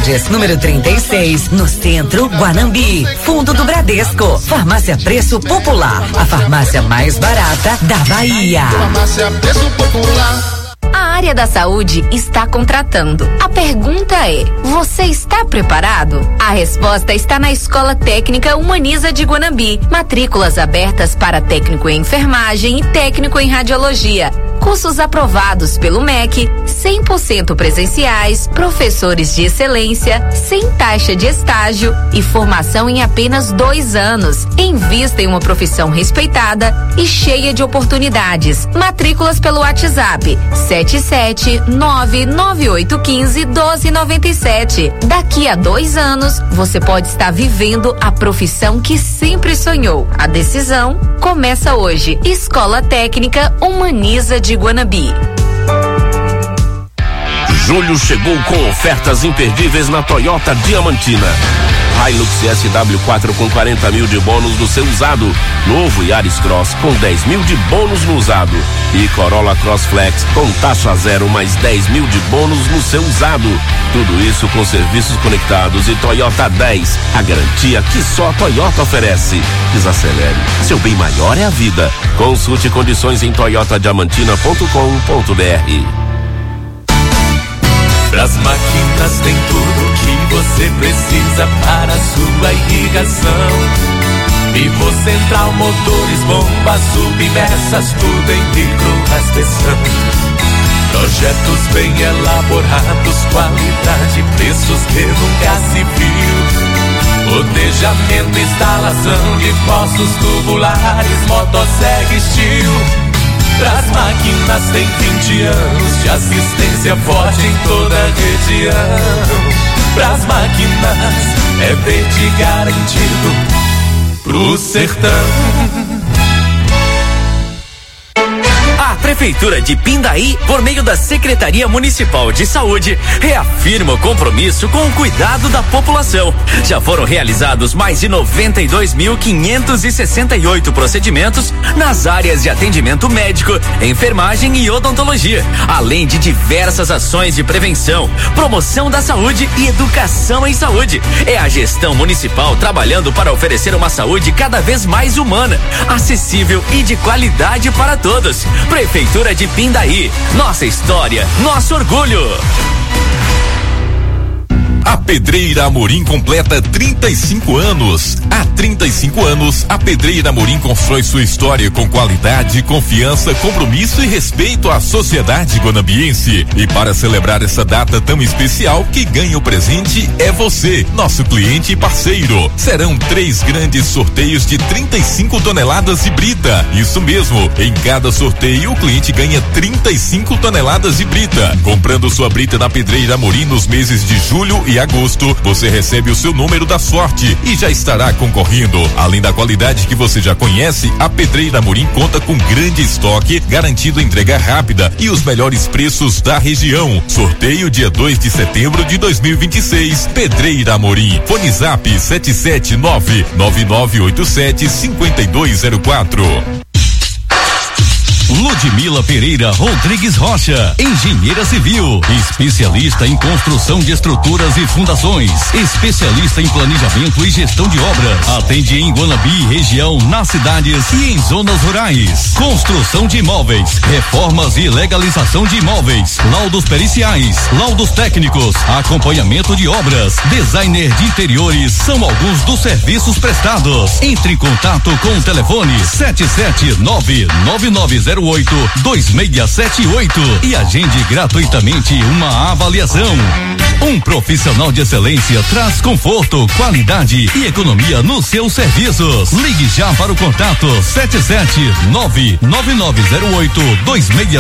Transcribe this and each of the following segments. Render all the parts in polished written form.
Lages, número 36, no centro, Guanambi. Fundo do Bradesco. Farmácia Preço Popular, a farmácia mais barata da Bahia. Farmácia Preço Popular. A área da saúde está contratando. A pergunta é: você está preparado? A resposta está na Escola Técnica Humaniza de Guanambi. Matrículas abertas para técnico em enfermagem e técnico em radiologia. Cursos aprovados pelo MEC, 100% presenciais, professores de excelência, sem taxa de estágio e formação em apenas 2 anos. Invista em uma profissão respeitada e cheia de oportunidades. Matrículas pelo WhatsApp 77998151297. Daqui a 2 anos, você pode estar vivendo a profissão que sempre sonhou. A decisão começa hoje. Escola Técnica Humaniza de Guanambi. Julho chegou com ofertas imperdíveis na Toyota Diamantina. Hilux SW4 com 40 mil de bônus no seu usado. Novo Yaris Cross com 10 mil de bônus no usado. E Corolla Cross Flex com taxa zero mais 10 mil de bônus no seu usado. Tudo isso com serviços conectados e Toyota 10. A garantia que só a Toyota oferece. Desacelere. Seu bem maior é a vida. Consulte condições em toyotadiamantina.com.br. Pras máquinas tem tudo que você precisa para a sua irrigação. Pivô central, motores, bombas, submersas, tudo em micro-rasteção. Projetos bem elaborados, qualidade, preços que nunca se viu. Rotejamento, instalação de poços tubulares, motosserra Steel. Pras máquinas tem 20 anos de assistência forte em toda a região. Pras máquinas é verde garantido pro sertão. A Prefeitura de Pindaí, por meio da Secretaria Municipal de Saúde, reafirma o compromisso com o cuidado da população. Já foram realizados mais de 92.568 procedimentos nas áreas de atendimento médico, enfermagem e odontologia, além de diversas ações de prevenção, promoção da saúde e educação em saúde. É a gestão municipal trabalhando para oferecer uma saúde cada vez mais humana, acessível e de qualidade para todos. Prefeitura de Pindaí, nossa história, nosso orgulho. A Pedreira Amorim completa 35 anos. Há 35 anos, a Pedreira Amorim constrói sua história com qualidade, confiança, compromisso e respeito à sociedade guanambiense. E para celebrar essa data tão especial, que ganha o presente é você, nosso cliente e parceiro. Serão 3 grandes sorteios de 35 toneladas de brita. Isso mesmo, em cada sorteio o cliente ganha 35 toneladas de brita. Comprando sua brita na Pedreira Amorim nos meses de julho e agosto, você recebe o seu número da sorte e já estará concorrendo. Além da qualidade que você já conhece, a Pedreira Amorim conta com grande estoque, garantido entrega rápida e os melhores preços da região. Sorteio dia 2 de setembro de 2026. Pedreira Amorim. Fone Zap 77999875204. Ludmila Pereira Rodrigues Rocha, engenheira civil, especialista em construção de estruturas e fundações, especialista em planejamento e gestão de obras. Atende em Guanambi, região, nas cidades e em zonas rurais. Construção de imóveis, reformas e legalização de imóveis, laudos periciais, laudos técnicos, acompanhamento de obras, designer de interiores, são alguns dos serviços prestados. Entre em contato com o telefone 77999082678 e agende gratuitamente uma avaliação. Um profissional de excelência traz conforto, qualidade e economia nos seus serviços. Ligue já para o contato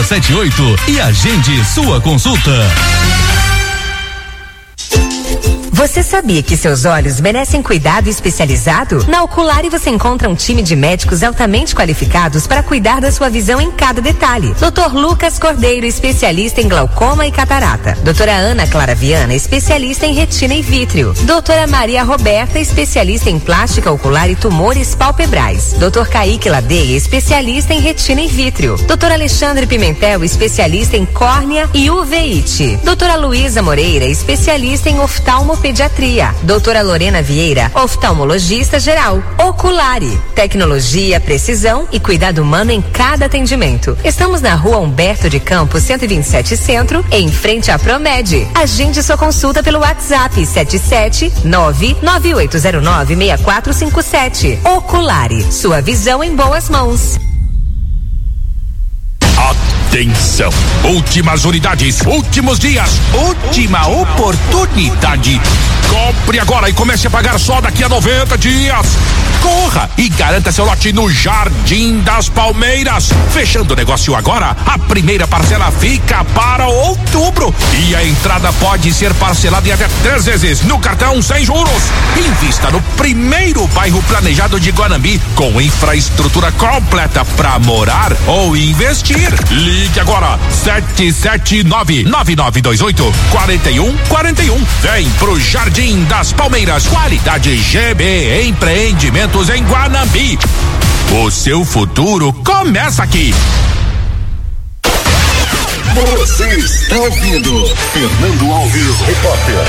77999082678 e agende sua consulta. Você sabia que seus olhos merecem cuidado especializado? Na Oculari você encontra um time de médicos altamente qualificados para cuidar da sua visão em cada detalhe. Dr. Lucas Cordeiro, especialista em glaucoma e catarata. Doutora Ana Clara Viana, especialista em retina e vítreo. Doutora Maria Roberta, especialista em plástica ocular e tumores palpebrais. Dr. Kaique Ladeia, especialista em retina e vítreo. Dr. Alexandre Pimentel, especialista em córnea e uveíte. Doutora Luísa Moreira, especialista em oftalmopediatria. Doutora Lorena Vieira, oftalmologista geral. Oculari, tecnologia, precisão e cuidado humano em cada atendimento. Estamos na Rua Humberto de Campos, 127 Centro, em frente à Promed. Agende sua consulta pelo WhatsApp 77998096457. Oculari, sua visão em boas mãos. Atenção! Últimas unidades, últimos dias, última oportunidade. Compre agora e comece a pagar só daqui a 90 dias. Corra e garanta seu lote no Jardim das Palmeiras. Fechando o negócio agora, a primeira parcela fica para outubro. E a entrada pode ser parcelada em até 3 vezes no cartão sem juros. Invista no primeiro bairro planejado de Guanambi, com infraestrutura completa para morar ou investir. Ligue agora, 779-9928-4141. Vem pro Jardim das Palmeiras, qualidade GB Empreendimentos em Guanambi. O seu futuro começa aqui. Você está ouvindo Fernando Alves, repórter.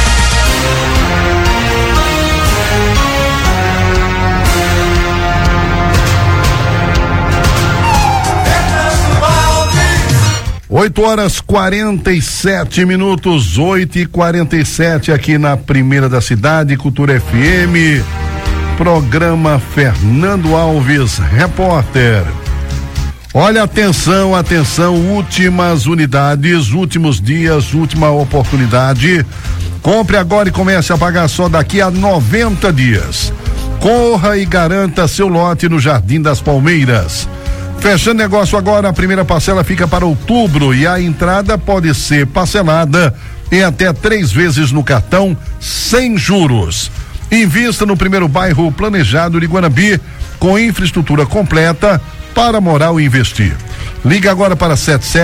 Oito horas 47 minutos, 8h47 aqui na Primeira da Cidade, Cultura FM, programa Fernando Alves, repórter. Olha, atenção, últimas unidades, últimos dias, última oportunidade. Compre agora e comece a pagar só daqui a 90 dias. Corra e garanta seu lote no Jardim das Palmeiras. Fechando negócio agora, a primeira parcela fica para outubro e a entrada pode ser parcelada em até 3 vezes no cartão, sem juros. Invista no primeiro bairro planejado de Guanambi, com infraestrutura completa para morar ou investir. Liga agora para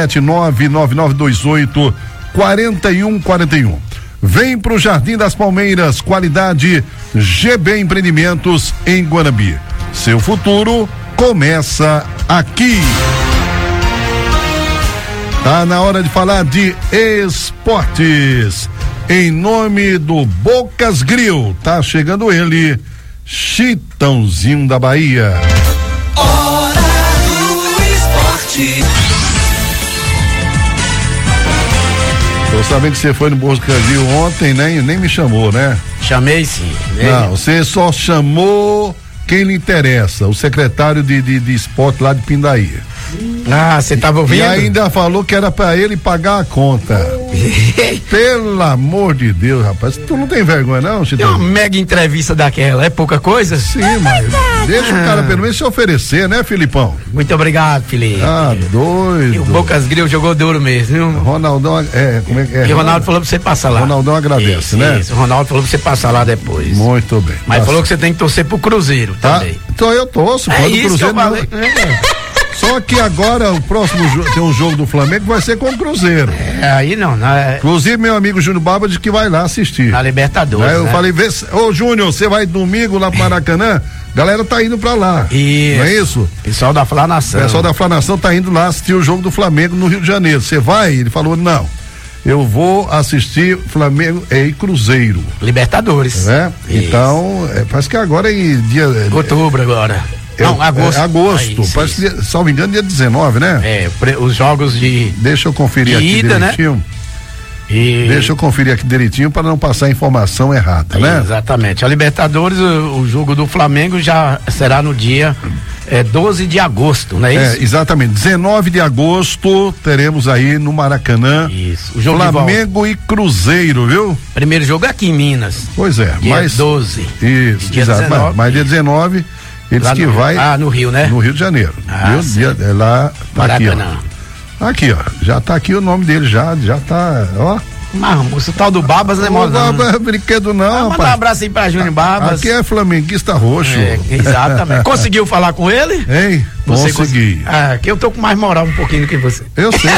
7799928-4141. Vem pro Jardim das Palmeiras, qualidade GB Empreendimentos em Guanambi. Seu futuro começa aqui. Tá na hora de falar de esportes. Em nome do Bocas Grill, tá chegando ele, Chitãozinho da Bahia. Hora do esporte. Tô sabendo que você foi no Bocas Grill ontem, né? Nem me chamou, né? Chamei sim. Não, você só chamou quem lhe interessa, o secretário de esporte lá de Pindaí. Ah, você tava ouvindo? E ainda falou que era pra ele pagar a conta. Pelo amor de Deus, rapaz, tu não tem vergonha não, Chitão? Uma mega entrevista daquela, é pouca coisa? Sim, mas deixa o cara pelo menos se oferecer, né, Filipão? Muito obrigado, Felipe. Ah, doido. E o Bocas Grill jogou duro mesmo, viu? Ronaldão, como é que é? E o Ronaldo falou pra você passar lá. Ronaldão agradece, isso, né? Isso, o Ronaldo falou pra você passar lá depois. Muito bem. Mas falou que você tem que torcer pro Cruzeiro também. Então eu torço, é isso Cruzeiro que eu falei. Só que agora o próximo tem um jogo do Flamengo vai ser com o Cruzeiro. Aí não. Inclusive meu amigo Júnior Barba disse que vai lá assistir. Na Libertadores. Eu falei, ô Júnior, você vai domingo lá pro Maracanã? Galera tá indo pra lá. Isso. Não é isso? Pessoal da Flanação. O pessoal da Flanação tá indo lá assistir o jogo do Flamengo no Rio de Janeiro. Você vai? Ele falou, não. Eu vou assistir Flamengo e Cruzeiro. Libertadores. Né? Então, parece que agora em dia. Outubro agora. Não, agosto. Agosto. Parece que, salvo engano, dia 19, né? Os jogos de. Deixa eu conferir aqui ida, direitinho. Né? Deixa eu conferir aqui direitinho para não passar informação errada, né? Exatamente. A Libertadores, o jogo do Flamengo já será no dia 12 de agosto, não é isso? Exatamente. 19 de agosto teremos aí no Maracanã. Isso. O jogo Flamengo e Cruzeiro, viu? Primeiro jogo é aqui em Minas. Pois é. Dia 12. Isso, dia exato. 19, mas dia 19, eles que vai. No Rio, né? No Rio de Janeiro. Lá, tá Maracanã. Aqui, ó. Aqui, ó. Já tá aqui o nome dele, já tá, ó. Mas o tal do Babas não é mole. Não é brinquedo não, rapaz. Manda um abraço aí pra Júnior Babas. Aqui é flamenguista roxo. Exatamente. Conseguiu falar com ele? Ei, consegui. Aqui eu tô com mais moral um pouquinho do que você. Eu sei.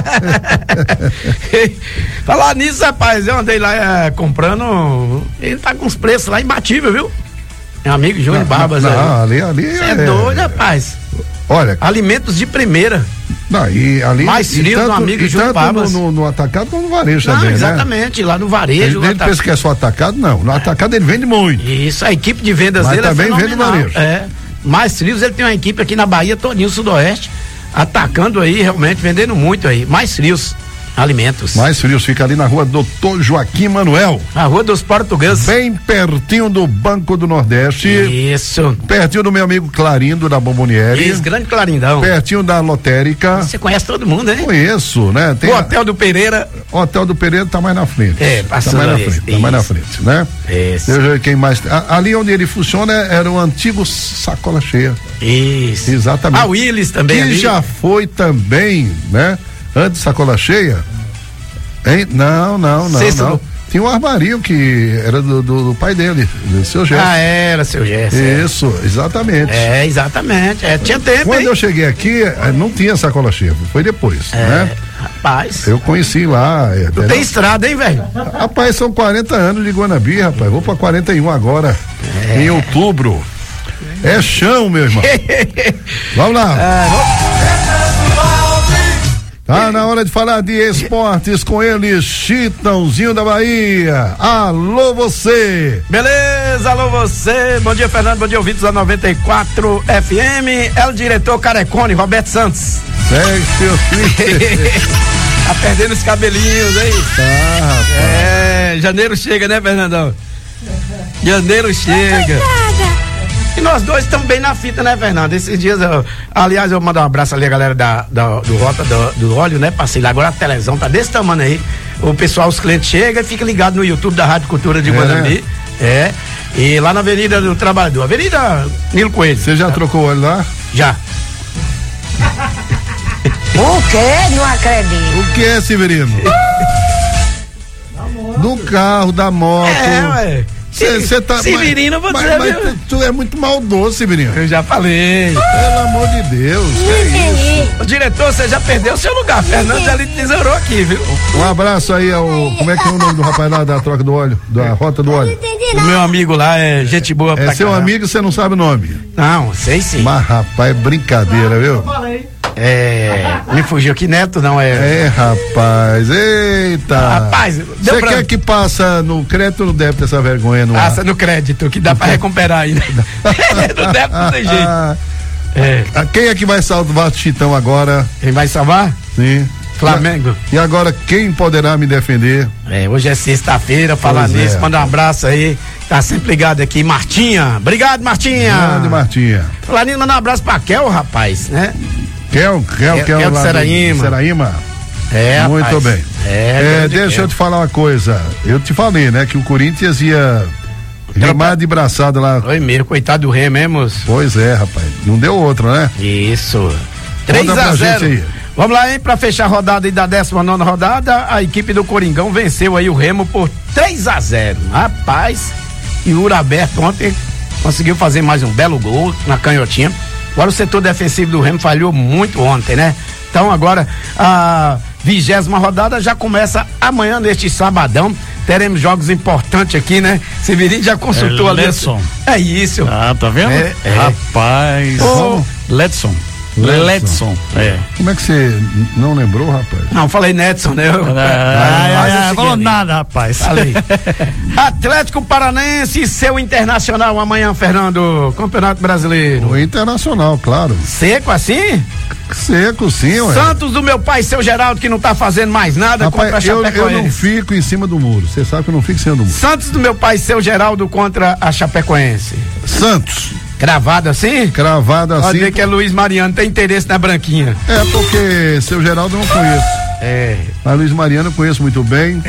Falar nisso, rapaz, eu andei lá comprando, ele tá com os preços lá imbatíveis, viu? Meu amigo Júnior Babas. Ali é doido, rapaz. Olha. Alimentos de primeira. Não, e ali. Mais frio do amigo Júnior Babas. No atacado como no varejo também, exatamente, né? Lá no varejo. Ele pensa que é só atacado, não. No atacado ele vende muito. Isso, a equipe de vendas mas dele também vende no varejo. Mais frios, ele tem uma equipe aqui na Bahia, todinho Sudoeste, atacando aí, realmente, vendendo muito aí. Mais frios. Alimentos. Mais frios, fica ali na rua Doutor Joaquim Manuel. A rua dos Portugueses. Bem pertinho do Banco do Nordeste. Isso. Pertinho do meu amigo Clarindo, da Bombonieri. Isso, grande Clarindão. Pertinho da Lotérica. Você conhece todo mundo, hein? Conheço, né? Tem o Hotel do Pereira. O Hotel do Pereira tá mais na frente. Passando tá mais na frente, tá mais na frente, né? Isso. Quem mais? Ali onde ele funciona era o antigo Sacola Cheia. Isso. Exatamente. A Willis também. Que ali. já foi também, né? Antes Sacola Cheia. Hein? Não. Tinha um armarinho que era do pai dele, do seu Gerson. Era seu Gerson. Isso, exatamente. Exatamente. Tinha tempo. Quando eu cheguei aqui, não tinha Sacola Cheia, foi depois, né? Rapaz. Eu conheci lá. Tu tem estrada, hein, velho? Rapaz, são 40 anos de Guanabi, rapaz. Vou pra 41 agora, em outubro. É chão, meu irmão. Vamos lá. Tá na hora de falar de esportes com ele, Chitãozinho da Bahia. Alô, você! Beleza, alô, você. Bom dia, Fernando. Bom dia, ouvintes da 94 FM. É o diretor Carecone, Roberto Santos. Segue seu filho. Tá perdendo os cabelinhos, hein? Tá, rapaz. Janeiro chega, né, Fernandão? Janeiro chega. E nós dois estamos bem na fita, né, Fernando? Esses dias, aliás, eu mando um abraço ali a galera do Rota do Óleo, né? Passei lá, agora a televisão tá desse tamanho aí. O pessoal, os clientes chegam e fica ligado no YouTube da Rádio Cultura de Guanambi. E lá na Avenida do Trabalhador, Avenida Nilo Coelho. Você já trocou o óleo lá? Já. O quê? Não acredito. O que é, Severino? Do carro, da moto. Ué. Você tá. Severino, eu vou dizer. Mas tu é muito maldoso, Severino. Eu já falei. Pelo amor de Deus. Que é isso? O diretor, você já perdeu o seu lugar. Fernando já lhe tesourou aqui, viu? Um abraço aí ao. Como é que é o nome do rapaz lá da troca do óleo? Da Rota do Óleo? O meu amigo lá é gente boa pra É seu amigo e você não sabe o nome? Não, sei sim. Mas, rapaz, é brincadeira, viu? Eu falei. Me fugiu aqui, Neto, não é? Rapaz, eita. Rapaz, você quer que passa no crédito ou no débito essa vergonha no Passa no crédito, que dá pra recuperar ainda. No débito não tem jeito. Quem é que vai salvar o Chitão agora? Quem vai salvar? Sim. Flamengo. E agora, quem poderá me defender? Hoje é sexta-feira, falar nisso, manda um abraço aí, tá sempre ligado aqui, Martinha. Obrigado, Martinha. Grande Martinha. Falar nisso, manda um abraço pra Kel, rapaz, né? Kel do Seraíma. Seraíma. Muito rapaz. bem. Deixa eu te falar uma coisa. Eu te falei, né, que o Corinthians ia remar de braçada lá. Oi, mesmo, coitado do Rei mesmo. Pois é, rapaz. Não deu outro, né? Isso. 3-0. Vamos lá, hein? Pra fechar a rodada aí da 19ª rodada, a equipe do Coringão venceu aí o Remo por 3-0. Rapaz, e o Uraberto ontem conseguiu fazer mais um belo gol na canhotinha. Agora o setor defensivo do Remo falhou muito ontem, né? Então agora a 20ª rodada já começa amanhã, neste sabadão. Teremos jogos importantes aqui, né? Severino já consultou ali. Ledson. É isso. Tá vendo? Rapaz. Ledson. Como é que você não lembrou, rapaz? Não, falei Netson, né? Falou nada, rapaz. Falei. Atlético Paranense e seu Internacional amanhã, Fernando. Campeonato Brasileiro. O Internacional, claro. Seco assim? Seco, sim, ué. Santos do meu pai, seu Geraldo, que não tá fazendo mais nada, rapaz, contra a Chapecoense. Eu não fico em cima do muro. Você sabe que eu não fico em cima do muro. Santos do meu pai, seu Geraldo, contra a Chapecoense. Santos. Cravado assim? Cravado assim. Pode ver que é Luiz Mariano, tem interesse na branquinha. Porque seu Geraldo eu não conheço. A Luiz Mariano eu conheço muito bem.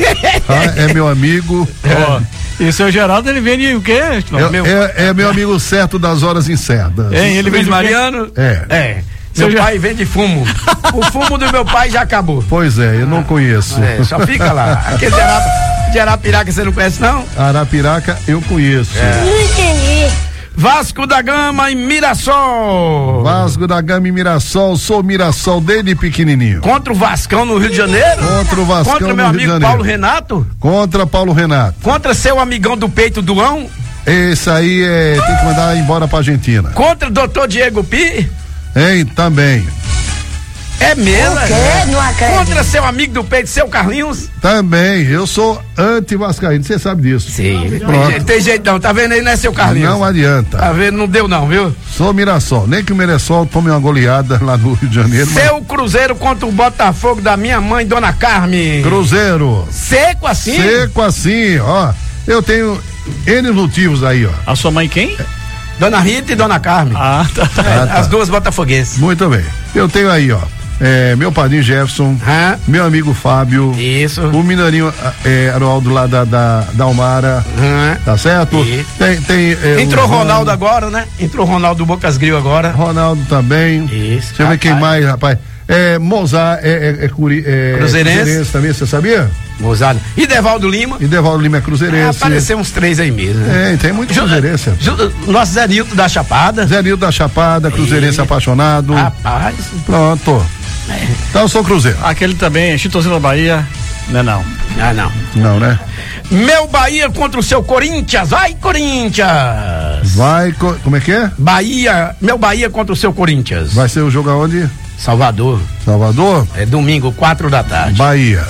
É meu amigo. E o seu Geraldo, ele vem o quê? É meu amigo certo das horas incertas. Ele Luiz Mariano? Meu pai vende fumo. O fumo do meu pai já acabou. Pois é, eu não conheço. Só fica lá. Aquele de Arapiraca você não conhece, não? Arapiraca eu conheço. Não entendi. Vasco da Gama e Mirassol. Vasco da Gama e Mirassol, sou Mirassol desde pequenininho. Contra o Vascão no Rio de Janeiro? Contra o Vascão Contra o meu amigo Paulo Renato? Contra Paulo Renato. Contra seu amigão do peito Duão? Esse aí tem que mandar embora pra Argentina. Contra o doutor Diego Pi? Hein, também. É mesmo? O quê? Não acredito. Contra seu amigo do peito, seu Carlinhos? Também, eu sou anti-vascaíno, você sabe disso. Sim. Tem jeito não, tá vendo aí, né, seu Carlinhos? Não adianta. Tá vendo, não deu não, viu? Sou Mirassol, nem que o Mirassol tome uma goleada lá no Rio de Janeiro. Seu Cruzeiro contra o Botafogo da minha mãe, Dona Carmen. Cruzeiro. Seco assim? Seco assim, ó. Eu tenho N motivos aí, ó. A sua mãe quem? Dona Rita e Dona Carmen. Ah, tá. As duas botafoguenses. Muito bem. Eu tenho aí, ó. Meu padrinho Jefferson, meu amigo Fábio, isso. O Mineirinho Arnaldo lá da Almara, tá certo? Entrou Ronaldo agora, né? Entrou Ronaldo do Bocas Grill agora. Ronaldo também. Isso. Deixa eu ver quem mais, rapaz. Mozart Cruzeirense também, você sabia? Mozart. E Devaldo Lima? E Devaldo Lima é cruzeirense. Apareceu uns 3 aí mesmo. Né? Tem muito cruzeirense. Nosso Zé Nilton da Chapada. Zé Nilton da Chapada, cruzeirense apaixonado. Rapaz. Pronto. Então eu sou Cruzeiro. Aquele também, Chitãozinho da Bahia, não. Ah, não. Não, né? Meu Bahia contra o seu Corinthians. Vai, Corinthians! Vai, como é que é? Meu Bahia contra o seu Corinthians. Vai ser o jogo aonde? Salvador. Salvador? É domingo, 4 da tarde. Bahia.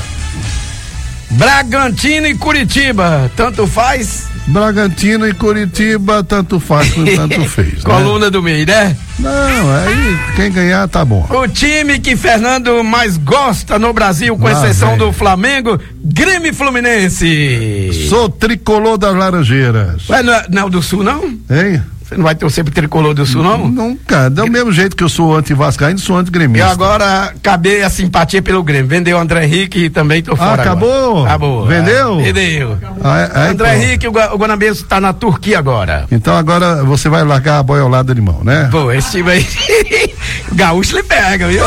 Bragantino e Curitiba, tanto faz? Bragantino e Curitiba, tanto faz quanto tanto fez. Coluna do meio, né? Não, aí quem ganhar tá bom. O time que Fernando mais gosta no Brasil, com exceção do Flamengo, Grêmio e Fluminense. Sou tricolor das Laranjeiras. Ué, não é o do Sul, não? Hein? Você não vai ter sempre tricolor do Sul, não? Nunca. Do mesmo jeito que eu sou anti-vascaíno, sou anti-gremista. Eu agora acabei a simpatia pelo Grêmio. Vendeu o André Henrique e também tô fora. Acabou? Acabou. Vendeu? Vendeu. André Henrique, o Guanabes tá na Turquia agora. Então agora você vai largar a boiolada de mão, né? Pô, esse time aí, o gaúcho lhe pega, viu?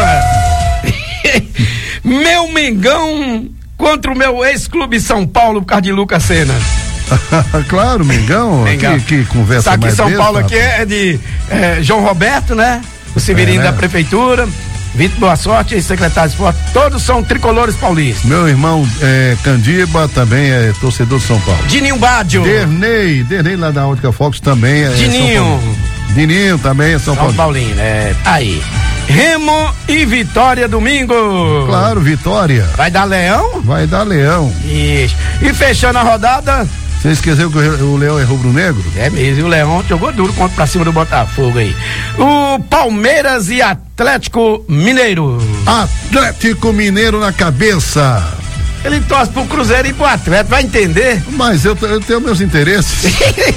Meu Mengão contra o meu ex-clube São Paulo por causa de Lucas Senna. Claro, Mengão. Que conversa Sabe mais que São Paulo aqui é de João Roberto, né? O Severino da Prefeitura, Vitor Boa Sorte, secretário de esporte, todos são tricolores paulistas. Meu irmão Candiba também é torcedor de São Paulo. Dininho Bádio. Dernei lá da Ótica Fox também é Dininho. Dininho também é São Paulino, aí. Remo e Vitória domingo. Claro, Vitória. Vai dar Leão? Vai dar Leão. Isso. E fechando a rodada. Você esqueceu que o Leão é rubro-negro? É mesmo, e o Leão jogou duro pra cima do Botafogo aí. O Palmeiras e Atlético Mineiro. Atlético Mineiro na cabeça. Ele torce pro Cruzeiro e pro Atlético, vai entender? Mas eu tenho meus interesses.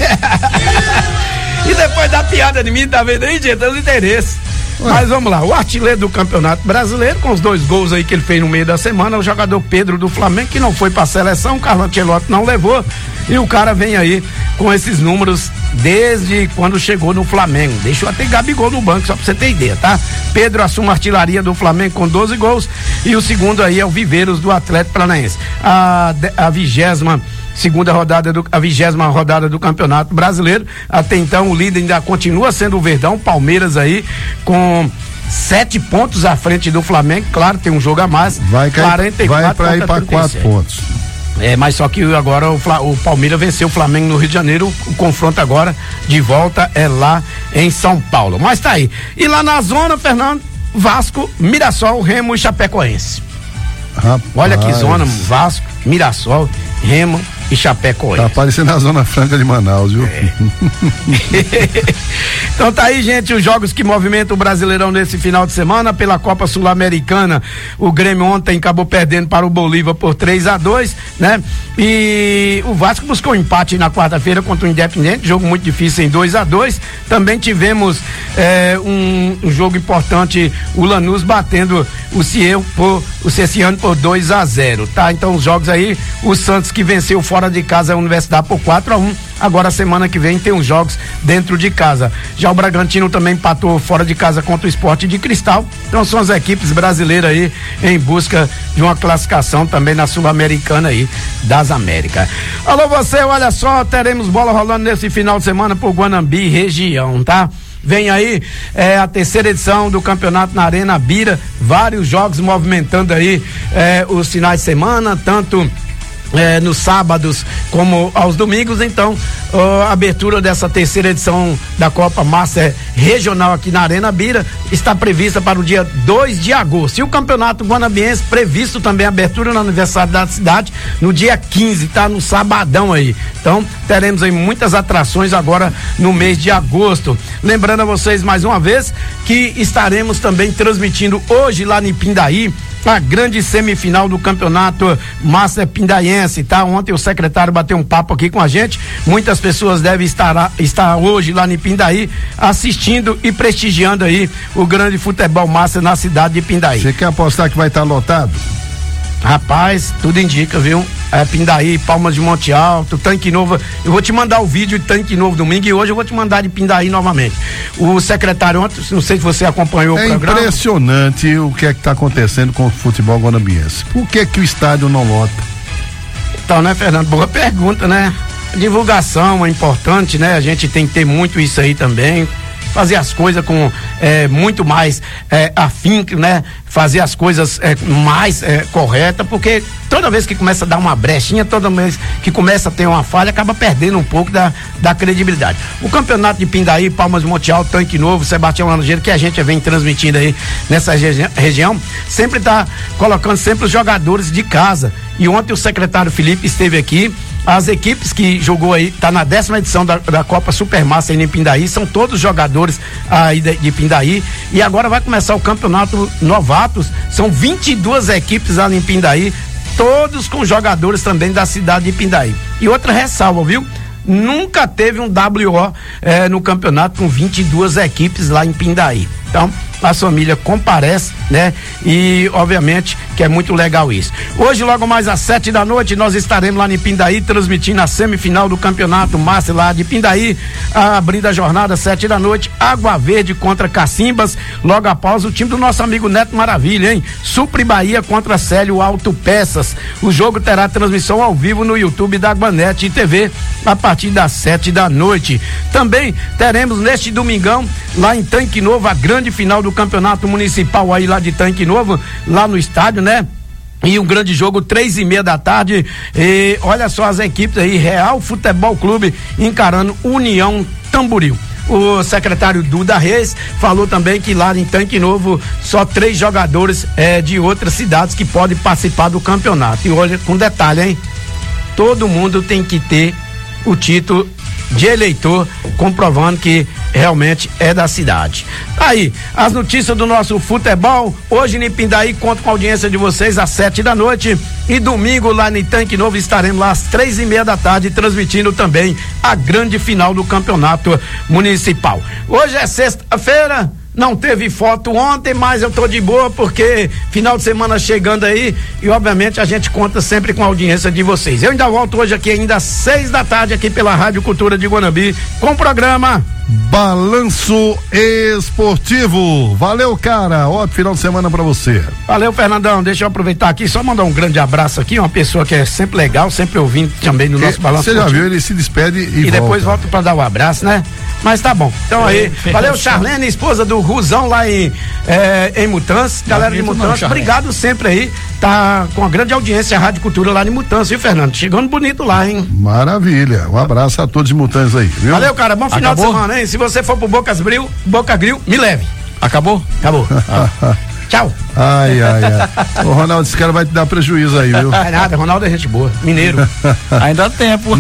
E depois da piada de mim, tá vendo aí, gente? Os interesses. Mas vamos lá, o artilheiro do Campeonato Brasileiro, com os 2 gols aí que ele fez no meio da semana, o jogador Pedro do Flamengo, que não foi pra seleção, o Carlo Ancelotti não levou, e o cara vem aí com esses números desde quando chegou no Flamengo. Deixou até Gabigol no banco, só pra você ter ideia, tá? Pedro assume a artilharia do Flamengo com 12 gols, e o segundo aí é o Viveiros do Atlético Paranaense. A 20ª rodada do Campeonato Brasileiro. Até então o líder ainda continua sendo o Verdão, Palmeiras aí com 7 pontos à frente do Flamengo. Claro, tem um jogo a mais. Vai para ir para 4 pontos. Mas só que agora o Palmeiras venceu o Flamengo no Rio de Janeiro. O confronto agora de volta é lá em São Paulo. Mas tá aí. E lá na zona, Fernando, Vasco, Mirassol, Remo e Chapecoense. Rapaz. Olha que zona, Vasco, Mirassol, Remo e Chapecoense. Tá parecendo a Zona Franca de Manaus, viu? Então tá aí, gente, os jogos que movimentam o Brasileirão nesse final de semana pela Copa Sul-Americana. O Grêmio ontem acabou perdendo para o Bolívar por 3-2, né? E o Vasco buscou empate na quarta-feira contra o Independente, jogo muito difícil em 2-2. Também tivemos um jogo importante, o Lanús batendo o Ceciano por 2-0, tá? Então os jogos aí, o Santos que venceu fora fora de casa a Universidade por 4-1. Agora semana que vem tem os jogos dentro de casa. Já o Bragantino também empatou fora de casa contra o Sport de Cristal. Então são as equipes brasileiras aí em busca de uma classificação também na Sul-Americana aí das Américas. Alô você, olha só, teremos bola rolando nesse final de semana por Guanambi região, tá? Vem aí a terceira edição do campeonato na Arena Bira, vários jogos movimentando aí os finais de semana, tanto nos sábados como aos domingos. Então a abertura dessa terceira edição da Copa Master Regional aqui na Arena Bira está prevista para o dia 2 de agosto, e o campeonato guanabiense previsto também a abertura no aniversário da cidade no dia 15, tá? No sabadão aí. Então teremos aí muitas atrações agora no mês de agosto. Lembrando a vocês mais uma vez que estaremos também transmitindo hoje lá em Pindaí a grande semifinal do campeonato Master Pindaiense, tá? Ontem o secretário bateu um papo aqui com a gente, muitas pessoas devem estar hoje lá em Pindaí assistindo e prestigiando aí o grande futebol Master na cidade de Pindaí. Você quer apostar que vai estar lotado? Rapaz, tudo indica, viu? Pindaí, Palmas de Monte Alto, Tanque Novo. Eu vou te mandar o vídeo de Tanque Novo domingo, e hoje eu vou te mandar de Pindaí novamente. O secretário ontem, não sei se você acompanhou o programa. É impressionante o que é que está acontecendo com o futebol guanabiense. Por que o estádio não lota? Então, né, Fernando? Boa pergunta, né? Divulgação é importante, né? A gente tem que ter muito isso aí também. Fazer as coisas com muito mais afinco, né? Fazer as coisas mais corretas, porque toda vez que começa a dar uma brechinha, toda vez que começa a ter uma falha, acaba perdendo um pouco da credibilidade. O campeonato de Pindaí, Palmas de Monte Alto, Tanque Novo, Sebastião Laranjeiro, que a gente vem transmitindo aí nessa região, sempre tá colocando sempre os jogadores de casa. E ontem o secretário Felipe esteve aqui. As equipes que jogou aí, tá na 10ª edição da Copa Supermassa aí em Pindaí, são todos jogadores aí de Pindaí, e agora vai começar o campeonato Novatos, são 22 equipes lá em Pindaí, todos com jogadores também da cidade de Pindaí. E outra ressalva, viu? Nunca teve um WO no campeonato com 22 equipes lá em Pindaí. Então, a família comparece, né? E, obviamente, que é muito legal isso. Hoje, logo mais às 7 da noite, nós estaremos lá em Pindaí, transmitindo a semifinal do campeonato Master lá de Pindaí, abrindo a jornada 7 da noite, Água Verde contra Cacimbas, logo após o time do nosso amigo Neto Maravilha, hein? Supre Bahia contra Célio Autopeças. O jogo terá transmissão ao vivo no YouTube da Guanete TV, a partir das 7 da noite. Também teremos neste domingão, lá em Tanque Novo, a grande final do campeonato municipal aí lá de Tanque Novo, lá no estádio, né? E um grande jogo, 3:30 da tarde. E olha só as equipes aí, Real Futebol Clube encarando União Tamboril. O secretário Duda Reis falou também que lá em Tanque Novo só 3 jogadores de outras cidades que podem participar do campeonato. E olha, com detalhe, hein? Todo mundo tem que ter o título de eleitor, comprovando que realmente é da cidade. Aí, as notícias do nosso futebol, hoje em Pindaí, conto com a audiência de vocês às 7 da noite, e domingo lá em Tanque Novo estaremos lá às 3:30 da tarde, transmitindo também a grande final do campeonato municipal. Hoje é sexta-feira, não teve foto ontem, mas eu tô de boa porque final de semana chegando aí, e obviamente a gente conta sempre com a audiência de vocês. Eu ainda volto hoje aqui ainda às 6 da tarde aqui pela Rádio Cultura de Guanambi com o programa Balanço Esportivo. Valeu, cara, ótimo final de semana pra você. Valeu, Fernandão, deixa eu aproveitar aqui, só mandar um grande abraço aqui, uma pessoa que é sempre legal, sempre ouvindo também no nosso Balanço Esportivo. Você já viu, ele se despede e volta. Depois volta pra dar um abraço, né? Mas tá bom. Então aí, valeu, Charlene, esposa do Ruzão lá em Mutanço, galera de Mutanço, obrigado sempre aí, tá com uma grande audiência a Rádio Cultura lá em Mutanço, viu, Fernando? Chegando bonito lá, hein? Maravilha, um abraço a todos de Mutanços aí, viu? Valeu, cara, bom final de semana, hein? Se você for pro Boca Grill, me leve. Acabou? Acabou. Tchau. Ai. O Ronaldo, esse cara vai te dar prejuízo aí, viu? Não é nada, Ronaldo é gente boa, mineiro. Ainda dá tempo.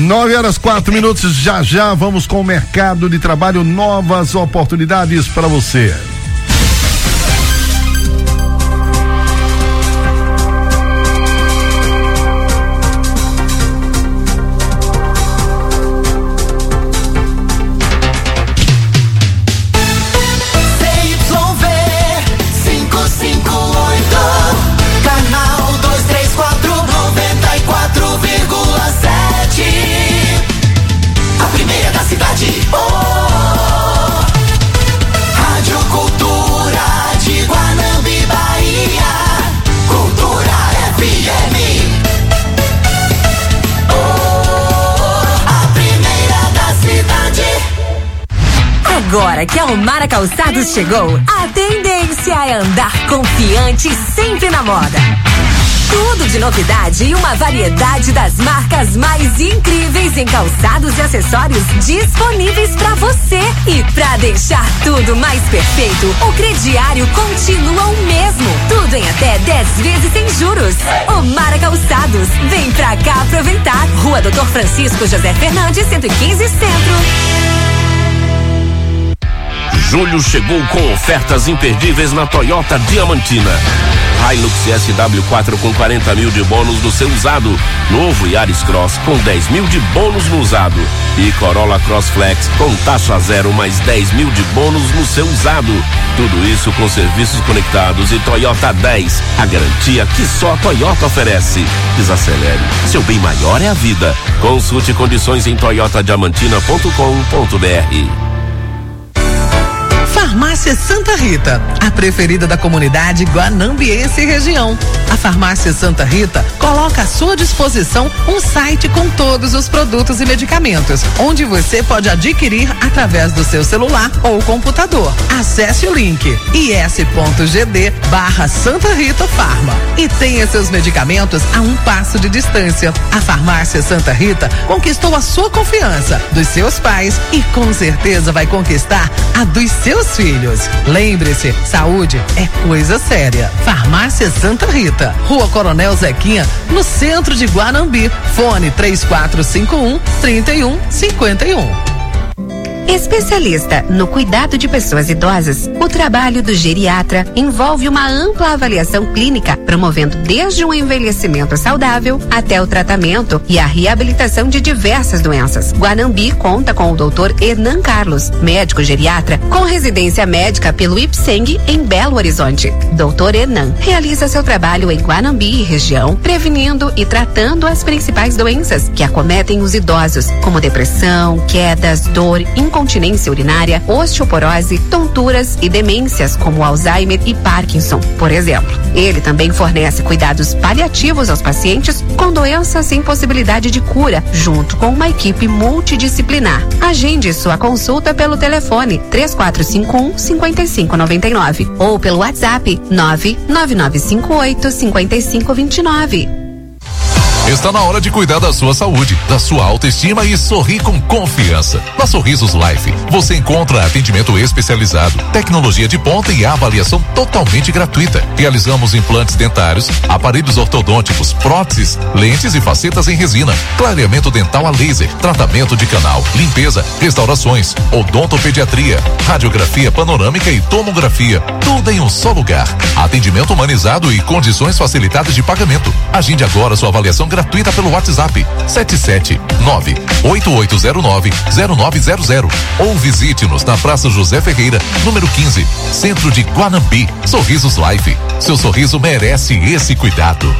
9h04, já vamos com o mercado de trabalho, novas oportunidades para você. Canal 234, 94,7. Agora que a Almara Calçados chegou, a tendência é andar confiante sempre na moda. Tudo de novidade e uma variedade das marcas mais incríveis em calçados e acessórios disponíveis pra você. E pra deixar tudo mais perfeito, o crediário continua o mesmo. Tudo em até 10 vezes sem juros. Almara Calçados, vem pra cá aproveitar. Rua Doutor Francisco José Fernandes, 115 Centro. Julho chegou com ofertas imperdíveis na Toyota Diamantina. Hilux SW4 com 40 mil de bônus no seu usado. Novo Yaris Cross com 10 mil de bônus no usado. E Corolla Cross Flex com taxa zero mais 10 mil de bônus no seu usado. Tudo isso com serviços conectados e Toyota 10. A garantia que só a Toyota oferece. Desacelere. Seu bem maior é a vida. Consulte condições em toyotadiamantina.com.br. Farmácia Santa Rita, a preferida da comunidade guanambiense e região. A Farmácia Santa Rita coloca à sua disposição um site com todos os produtos e medicamentos, onde você pode adquirir através do seu celular ou computador. Acesse o link is.gd/Santa Rita Farma e tenha seus medicamentos a um passo de distância. A Farmácia Santa Rita conquistou a sua confiança, dos seus pais e com certeza vai conquistar a dos seus filhos. Lembre-se, saúde é coisa séria. Farmácia Santa Rita, Rua Coronel Zequinha, no centro de Guanambi. Fone 3451-3151. Especialista no cuidado de pessoas idosas, o trabalho do geriatra envolve uma ampla avaliação clínica, promovendo desde um envelhecimento saudável até o tratamento e a reabilitação de diversas doenças. Guanambi conta com o Dr. Hernan Carlos, médico geriatra com residência médica pelo IPSENG em Belo Horizonte. Dr. Hernan realiza seu trabalho em Guanambi e região, prevenindo e tratando as principais doenças que acometem os idosos, como depressão, quedas, dor, incontinência urinária, osteoporose, tonturas e demências como Alzheimer e Parkinson, por exemplo. Ele também fornece cuidados paliativos aos pacientes com doenças sem possibilidade de cura, junto com uma equipe multidisciplinar. Agende sua consulta pelo telefone 3451-5599 ou pelo WhatsApp 99958-5529. Está na hora de cuidar da sua saúde, da sua autoestima e sorrir com confiança. Na Sorrisos Life, você encontra atendimento especializado, tecnologia de ponta e avaliação totalmente gratuita. Realizamos implantes dentários, aparelhos ortodônticos, próteses, lentes e facetas em resina, clareamento dental a laser, tratamento de canal, limpeza, restaurações, odontopediatria, radiografia panorâmica e tomografia. Tudo em um só lugar. Atendimento humanizado e condições facilitadas de pagamento. Agende agora sua avaliação gratuita pelo WhatsApp 779-8809-0900 ou visite-nos na Praça José Ferreira, número 15, Centro de Guanambi. Sorrisos Life. Seu sorriso merece esse cuidado.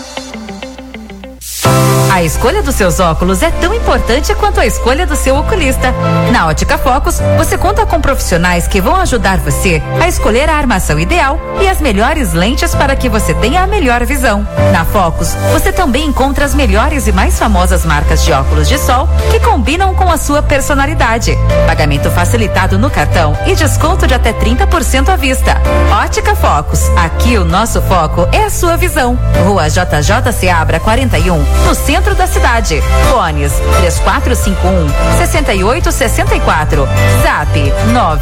A escolha dos seus óculos é tão importante quanto a escolha do seu oculista. Na Ótica Focus, você conta com profissionais que vão ajudar você a escolher a armação ideal e as melhores lentes para que você tenha a melhor visão. Na Focus, você também encontra as melhores e mais famosas marcas de óculos de sol que combinam com a sua personalidade. Pagamento facilitado no cartão e desconto de até 30% à vista. Ótica Focus. Aqui o nosso foco é a sua visão. Rua JJ Seabra 41, no centro da cidade. Fones 3451-6864. Zap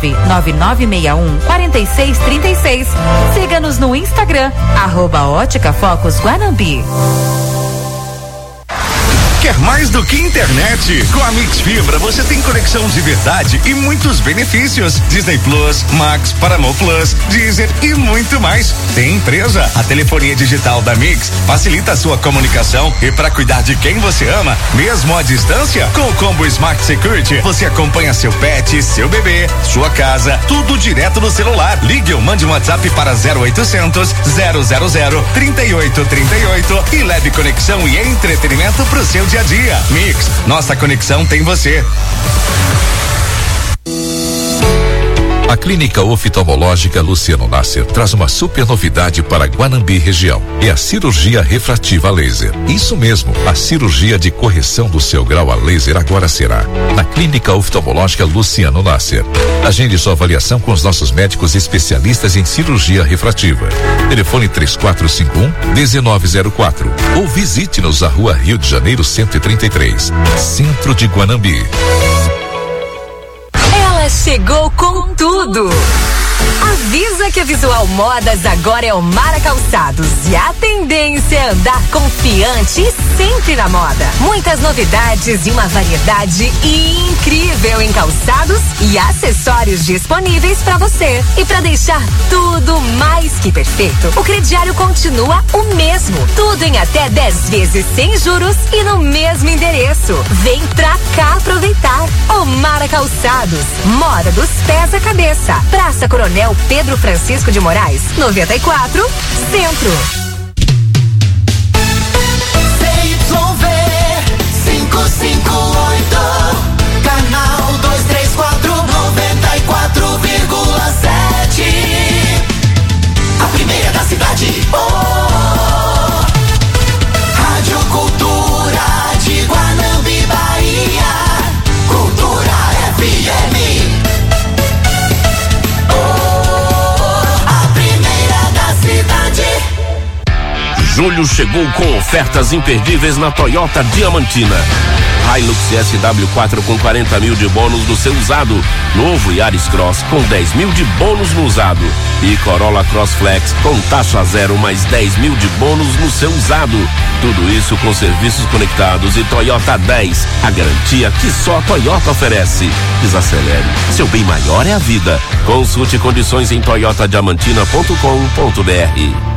99961-4636. Siga-nos no Instagram, @Ótica Focus Guanambi. Quer mais do que internet? Com a Mix Fibra você tem conexão de verdade e muitos benefícios. Disney Plus, Max, Paramount Plus, Deezer e muito mais. Tem empresa? A telefonia digital da Mix facilita a sua comunicação e para cuidar de quem você ama, mesmo à distância, com o combo Smart Security, você acompanha seu pet, seu bebê, sua casa, tudo direto no celular. Ligue ou mande um WhatsApp para 0800 000 3838 e leve conexão e entretenimento pro seu dia a dia. Mix, nossa conexão tem você. A Clínica Oftalmológica Luciano Nasser traz uma super novidade para Guanambi região. É a cirurgia refrativa laser. Isso mesmo, a cirurgia de correção do seu grau a laser agora será na Clínica Oftalmológica Luciano Nasser. Agende sua avaliação com os nossos médicos especialistas em cirurgia refrativa. Telefone 3451-1904 ou visite-nos na Rua Rio de Janeiro 133, Centro de Guanambi. Chegou com tudo! Avisa que a Visual Modas agora é o Mara Calçados e a tendência é andar confiante e sempre na moda. Muitas novidades e uma variedade incrível em calçados e acessórios disponíveis para você. E para deixar tudo mais que perfeito, o crediário continua o mesmo. Tudo em até 10 vezes sem juros e no mesmo endereço. Vem pra cá aproveitar. O Mara Calçados, moda dos pés à cabeça. Praça Coronel Pedro Francisco de Moraes, 94, Centro. CYV 558, canal 234, 94,7. A primeira da cidade. Oh, Rádio Cultura de Guanambi, Bahia. Cultura FM. Julho chegou com ofertas imperdíveis na Toyota Diamantina. Hilux SW4 com 40 mil de bônus no seu usado. Novo Yaris Cross com 10 mil de bônus no usado. E Corolla Cross Flex com taxa zero mais 10 mil de bônus no seu usado. Tudo isso com serviços conectados e Toyota 10. A garantia que só a Toyota oferece. Desacelere. Seu bem maior é a vida. Consulte condições em toyotadiamantina.com.br.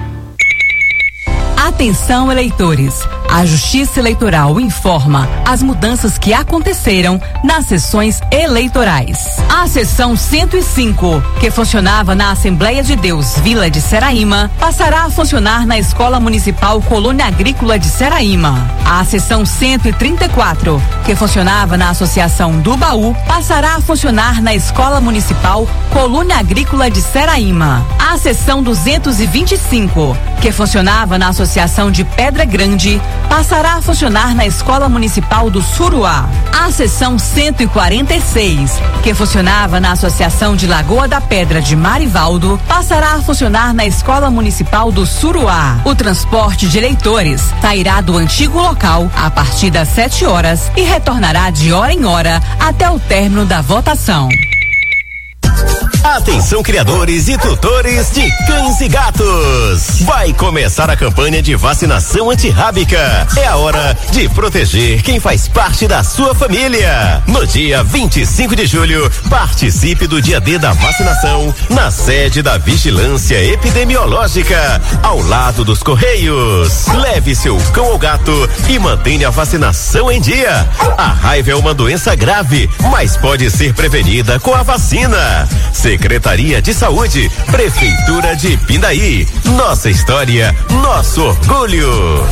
Atenção, eleitores! A Justiça Eleitoral informa as mudanças que aconteceram nas sessões eleitorais. A sessão 105, que funcionava na Assembleia de Deus Vila de Seraíma, passará a funcionar na Escola Municipal Colônia Agrícola de Seraíma. A sessão 134, que funcionava na Associação do Baú, passará a funcionar na Escola Municipal Colônia Agrícola de Seraíma. A sessão 225, que funcionava na Associação de Pedra Grande, passará a funcionar na Escola Municipal do Suruá. A seção 146, que funcionava na Associação de Lagoa da Pedra de Marivaldo, passará a funcionar na Escola Municipal do Suruá. O transporte de eleitores sairá do antigo local a partir das 7 horas e retornará de hora em hora até o término da votação. Atenção, criadores e tutores de cães e gatos. Vai começar a campanha de vacinação antirrábica. É a hora de proteger quem faz parte da sua família. No dia 25 de julho, participe do dia D da vacinação na sede da Vigilância Epidemiológica, ao lado dos Correios. Leve seu cão ou gato e mantenha a vacinação em dia. A raiva é uma doença grave, mas pode ser prevenida com a vacina. Secretaria de Saúde, Prefeitura de Pindaí. Nossa história, nosso orgulho.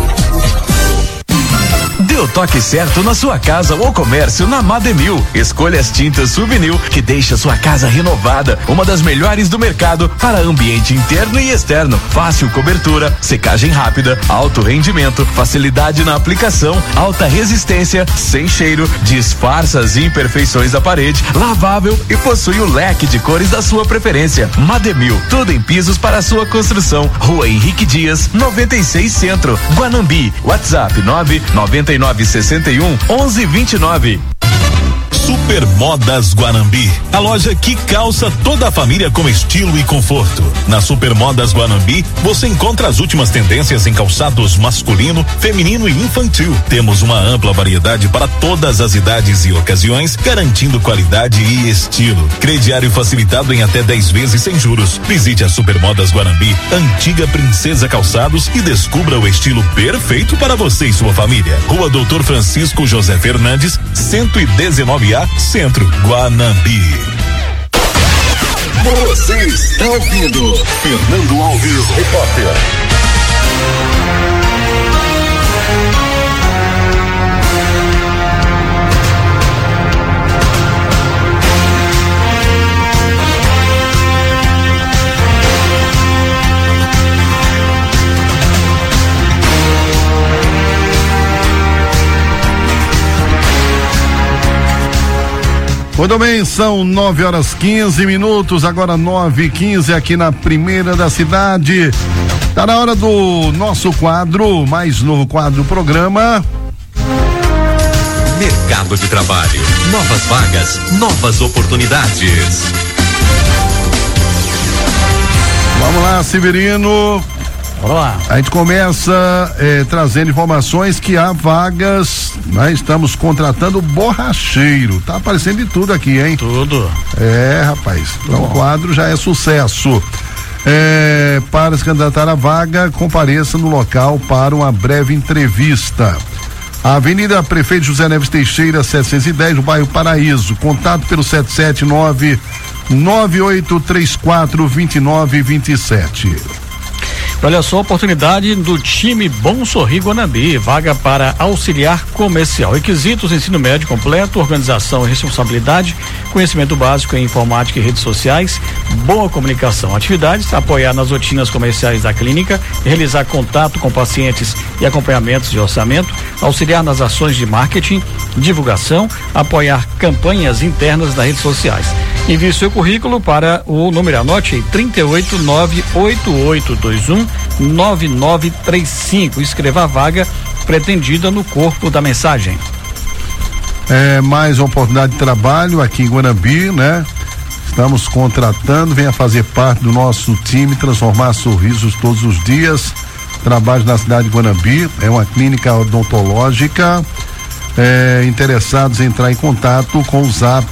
Dê o toque certo na sua casa ou comércio na Mademil. Escolha as tintas Souvenir que deixa sua casa renovada. Uma das melhores do mercado para ambiente interno e externo. Fácil cobertura, secagem rápida, alto rendimento, facilidade na aplicação, alta resistência, sem cheiro, disfarça as imperfeições da parede, lavável e possui o leque de cores da sua preferência. Mademil, tudo em pisos para a sua construção. Rua Henrique Dias, 96 Centro, Guanambi. WhatsApp 99961-1129. Super Modas Guanambi, a loja que calça toda a família com estilo e conforto. Na Super Modas Guanambi, você encontra as últimas tendências em calçados masculino, feminino e infantil. Temos uma ampla variedade para todas as idades e ocasiões, garantindo qualidade e estilo. Crediário facilitado em até 10 vezes sem juros. Visite a Super Modas Guanambi, antiga Princesa Calçados, e descubra o estilo perfeito para você e sua família. Rua Doutor Francisco José Fernandes, 119A, Centro, Guanambi. Você está ouvindo Fernando Alves, repórter. Muito bem, são 9h15, agora 9h15 aqui na Primeira da Cidade. Tá na hora do nosso quadro, mais novo quadro do programa. Mercado de trabalho, novas vagas, novas oportunidades. Vamos lá, Severino. Bora lá. A gente começa trazendo informações que há vagas, nós estamos contratando borracheiro. Tá aparecendo de tudo aqui, hein? Tudo. Rapaz. Então o quadro já é sucesso. Para se candidatar à vaga, compareça no local para uma breve entrevista. A Avenida Prefeito José Neves Teixeira, 710, no bairro Paraíso. Contato pelo 779-9834-2927. Olha só a oportunidade do time Bom Sorrir Guanambi, vaga para auxiliar comercial. Requisitos: ensino médio completo, organização e responsabilidade, conhecimento básico em informática e redes sociais, boa comunicação. Atividades: apoiar nas rotinas comerciais da clínica, realizar contato com pacientes e acompanhamentos de orçamento, auxiliar nas ações de marketing, divulgação, apoiar campanhas internas das redes sociais. Envie seu currículo para o número, anote, 38988219935. Escreva a vaga pretendida no corpo da mensagem. Mais uma oportunidade de trabalho aqui em Guanambi, né? Estamos contratando, venha fazer parte do nosso time, transformar sorrisos todos os dias. Trabalho na cidade de Guanambi, é uma clínica odontológica. Interessados em entrar em contato com o zap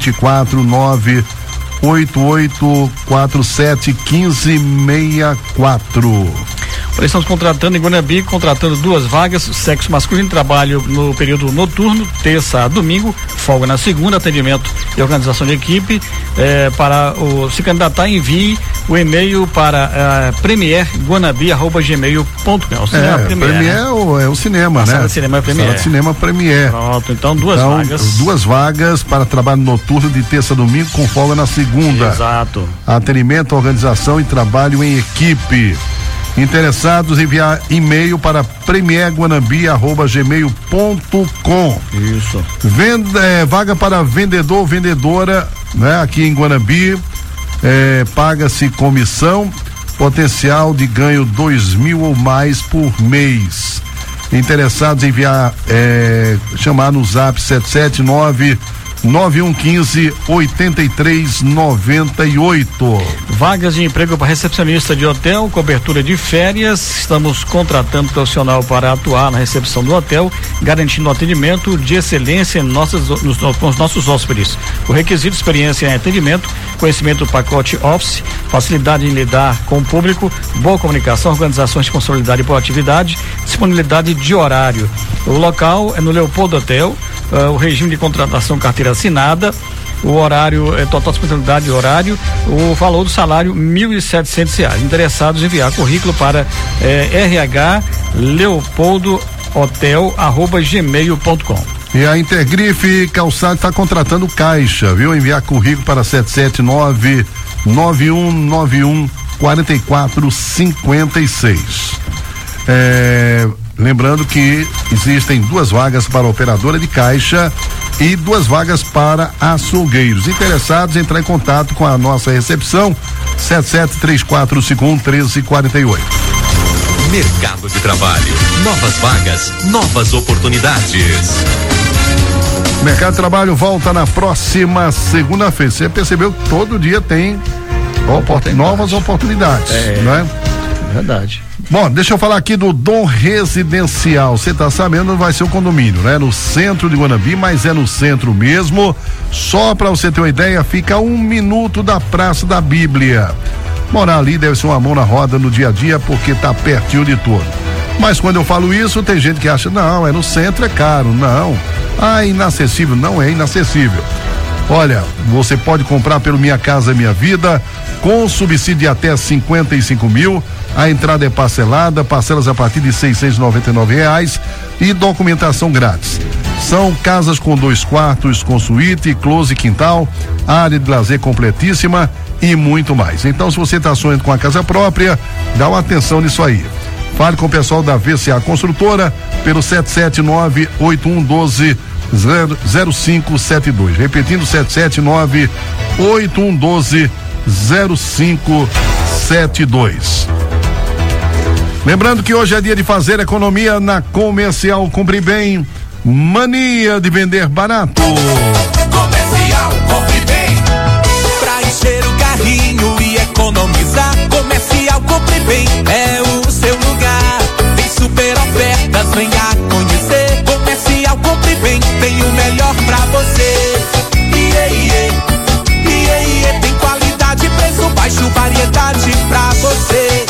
24988471564. Estamos contratando em Guanambi, contratando 2 vagas, sexo masculino, trabalho no período noturno, terça a domingo, folga na segunda, atendimento e organização de equipe. Para se candidatar, envie o e-mail para premierguanabi@gmail.com. Premier é o cinema, né? Sala de cinema Premier. Sala de cinema Premier. Pronto, então 2 vagas. 2 vagas para trabalho noturno de terça a domingo com folga na segunda. Exato. Atendimento, organização e trabalho em equipe. Interessados, enviar e-mail para premierguanabi@gmail.com. Isso. Vaga para vendedor ou vendedora, né? Aqui em Guanambi, paga-se comissão, potencial de ganho 2.000 ou mais por mês. Interessados, enviar, chamar no zap 779-9115-8398. Vagas de emprego para recepcionista de hotel, cobertura de férias. Estamos contratando profissional para atuar na recepção do hotel, garantindo atendimento de excelência com os nossos hóspedes. O requisito: experiência em atendimento, conhecimento do pacote Office, facilidade em lidar com o público, boa comunicação, organização, responsabilidade e proatividade, disponibilidade de horário. O local é no Leopoldo Hotel. O regime de contratação, carteira assinada, o horário, total disponibilidade de horário, o valor do salário R$1.700. Interessados, enviar currículo para rhleopoldohotel@gmail.com. E a Intergrife Calçado está contratando caixa, viu? Enviar currículo para 779-9191-4456. Lembrando que existem 2 vagas para operadora de caixa e 2 vagas para açougueiros. Interessados, entrar em contato com a nossa recepção 7734511348. Mercado de trabalho, novas vagas, novas oportunidades. Mercado de trabalho volta na próxima segunda-feira. Você percebeu que todo dia tem novas oportunidades, né? Verdade. Bom, deixa eu falar aqui do Dom Residencial. Você tá sabendo, não vai ser um condomínio, né? No centro de Guanambi, mas é no centro mesmo. Só pra você ter uma ideia, fica a 1 minuto da Praça da Bíblia. Morar ali deve ser uma mão na roda no dia a dia, porque tá pertinho de tudo. Mas quando eu falo isso, tem gente que acha, não, é no centro, é caro. Não. Inacessível. Não é inacessível. Olha, você pode comprar pelo Minha Casa Minha Vida, com subsídio de até 55 mil. A entrada é parcelada, parcelas a partir de R$699 e documentação grátis. São casas com 2 quartos, com suíte, close, quintal, área de lazer completíssima e muito mais. Então, se você está sonhando com a casa própria, dá uma atenção nisso aí. Fale com o pessoal da VCA Construtora pelo 779-8112 0572. Repetindo, 779-8112-0572. Lembrando que hoje é dia de fazer economia na Comercial Compre Bem. Mania de vender barato. Comercial Compre Bem. Pra encher o carrinho e economizar, Comercial Compre Bem é o seu lugar. Tem super ofertas, venha conhecer. Comercial Compre Bem tem o melhor pra você. Tem qualidade, preço baixo, variedade pra você.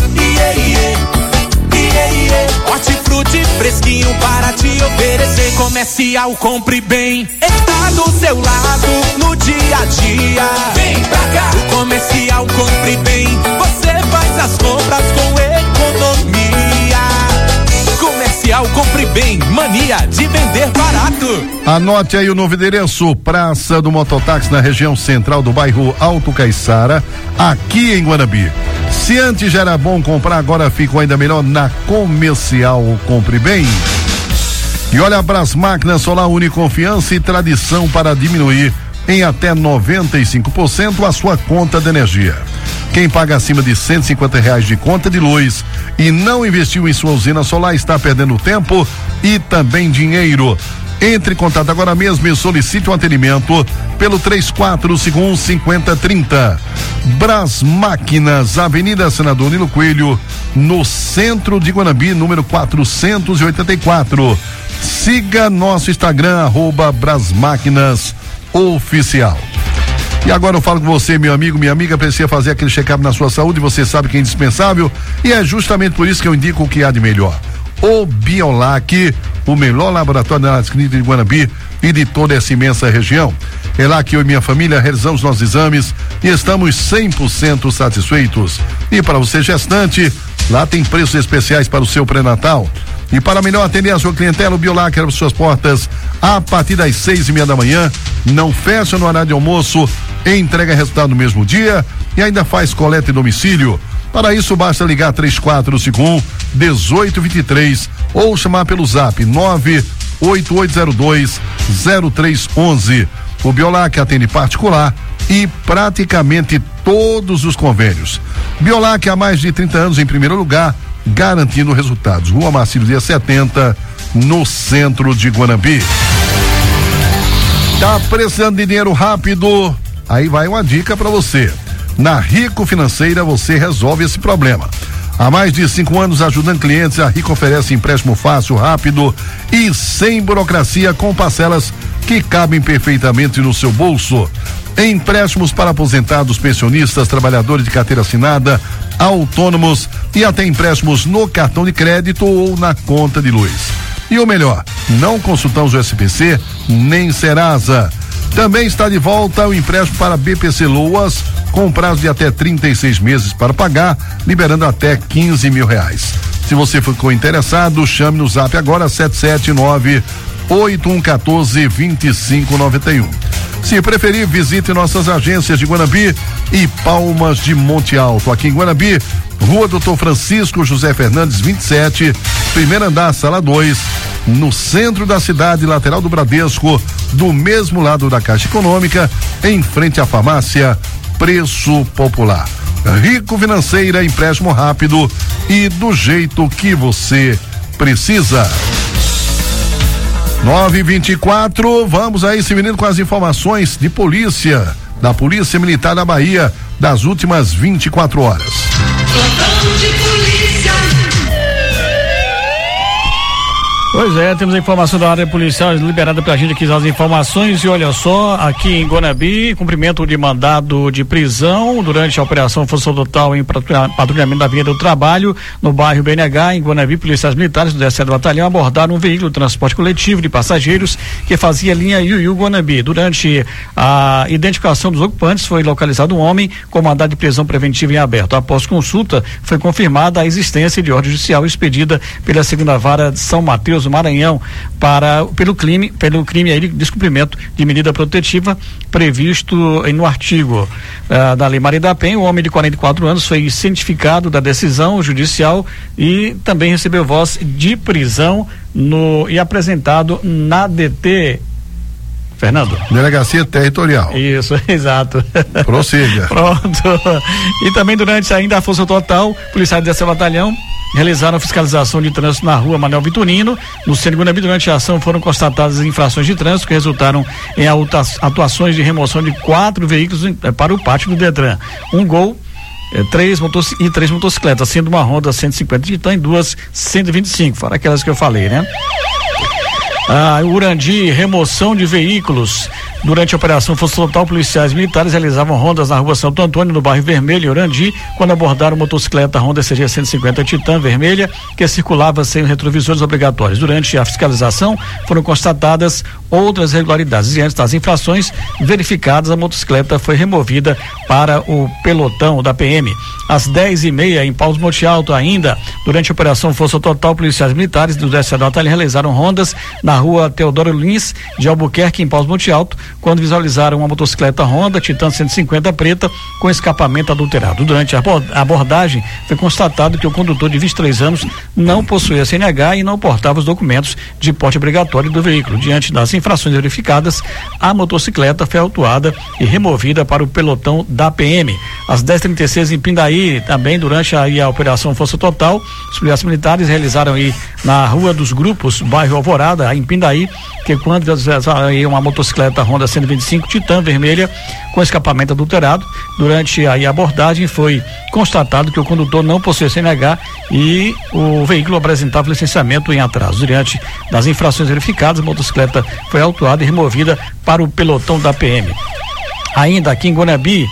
Hortifruti fresquinho para te oferecer. Comercial Compre Bem está do seu lado no dia a dia. Vem pra cá. O Comercial Compre Bem, você faz as compras com economia. Comercial Compre Bem, mania de vender barato. Anote aí o novo endereço: Praça do Mototáxi, na região central do bairro Alto Caiçara, aqui em Guanabi. Se antes já era bom comprar, agora fica ainda melhor na Comercial Compre Bem. E olha, Brasmáquinas Solar une confiança e tradição para diminuir em até 95% a sua conta de energia. Quem paga acima de R$150 de conta de luz e não investiu em sua usina solar está perdendo tempo e também dinheiro. Entre em contato agora mesmo e solicite um atendimento pelo 3451-5030. Brasmáquinas, Avenida Senador Nilo Coelho, no centro de Guanabi, número 484. Siga nosso Instagram, @Brasmáquinas Oficial. E agora eu falo com você, meu amigo, minha amiga, precisa fazer aquele check-up na sua saúde, você sabe que é indispensável e é justamente por isso que eu indico o que há de melhor. O Biolac, o melhor laboratório da clínica de Guanabi e de toda essa imensa região. É lá que eu e minha família realizamos nossos exames e estamos 100% satisfeitos. E para você gestante, lá tem preços especiais para o seu pré-natal. E para melhor atender a sua clientela, o Biolac abre suas portas a partir das 6:30 da manhã, não fecha no horário de almoço, entrega resultado no mesmo dia e ainda faz coleta em domicílio. Para isso, basta ligar 3451-1823 ou chamar pelo zap 98802-0311. O Biolac atende particular e praticamente todos os convênios. Biolac há mais de 30 anos em primeiro lugar, garantindo resultados. Rua Marcílio Dias 70, no centro de Guanabi. Tá precisando de dinheiro rápido? Aí vai uma dica para você. Na Rico Financeira você resolve esse problema. Há mais de 5 anos ajudando clientes, a Rico oferece empréstimo fácil, rápido e sem burocracia, com parcelas que cabem perfeitamente no seu bolso. Empréstimos para aposentados, pensionistas, trabalhadores de carteira assinada, autônomos e até empréstimos no cartão de crédito ou na conta de luz. E o melhor, não consultamos o SPC nem Serasa. Também está de volta o empréstimo para BPC Loas, com prazo de até 36 meses para pagar, liberando até R$15 mil. Se você ficou interessado, chame no zap agora 779-8114-2591. Se preferir, visite nossas agências de Guanabi e Palmas de Monte Alto. Aqui em Guanabi, Rua Doutor Francisco José Fernandes 27, primeiro andar, sala 2, no centro da cidade, lateral do Bradesco, do mesmo lado da Caixa Econômica, em frente à farmácia Preço Popular. Rico Financeira, empréstimo rápido e do jeito que você precisa. 9h24, vamos aí, se menino, com as informações de polícia, da Polícia Militar da Bahia, das últimas 24 horas. Plantão de polícia. Pois é, temos a informação da área policial liberada pra gente aqui as informações e olha só, aqui em Guanabi, cumprimento de mandado de prisão durante a operação Força Total em patrulhamento da Avenida do Trabalho, no bairro BNH, em Guanabi, policiais militares do 17º Batalhão abordaram um veículo de transporte coletivo de passageiros que fazia linha Iuiú-Guanabi. Durante a identificação dos ocupantes, foi localizado um homem com mandado de prisão preventiva em aberto. Após consulta, foi confirmada a existência de ordem judicial expedida pela 2ª Vara de São Mateus, Maranhão, pelo crime aí de descumprimento de medida protetiva previsto no artigo da Lei Maria da Penha. O homem de 44 anos foi cientificado da decisão judicial e também recebeu voz de prisão e apresentado na DT Fernando. Delegacia Territorial. Isso, exato. Prossiga. Pronto. E também durante ainda a Força Total, policiais desse batalhão realizaram fiscalização de trânsito na rua Manuel Vitorino. No centro de Guanabi, durante a ação, foram constatadas infrações de trânsito que resultaram em atuações de remoção de 4 veículos para o pátio do Detran. Um Gol, 3 motocicletas, sendo uma Honda 150 Titan e 2 125, fora aquelas que eu falei, né? Urandi, remoção de veículos. Durante a operação Força Total, policiais militares realizavam rondas na rua Santo Antônio, no bairro Vermelho, Urandi, quando abordaram motocicleta Honda CG 150 Titan vermelha, que circulava sem retrovisores obrigatórios. Durante a fiscalização, foram constatadas outras irregularidades. Diante das infrações verificadas, a motocicleta foi removida para o pelotão da PM. Às 10h30, em Paulo Monte Alto, ainda, durante a operação Força Total, policiais militares do 10º Batalhão realizaram rondas na rua Teodoro Lins, de Albuquerque, em Paulo Monte Alto, quando visualizaram uma motocicleta Honda Titan 150 preta com escapamento adulterado. Durante a abordagem, foi constatado que o condutor de 23 anos não possuía CNH e não portava os documentos de porte obrigatório do veículo. Diante das infrações verificadas, a motocicleta foi autuada e removida para o pelotão da PM. Às 10h36, em Pindaí, também durante a operação Força Total, os policiais militares realizaram aí na Rua dos Grupos, bairro Alvorada, em Pindaí, que quando uma motocicleta Honda 125 Titan vermelha com escapamento adulterado, durante a abordagem foi constatado que o condutor não possuía CNH e o veículo apresentava licenciamento em atraso. Diante das infrações verificadas, a motocicleta foi autuada e removida para o pelotão da PM. Ainda aqui em Guanabi,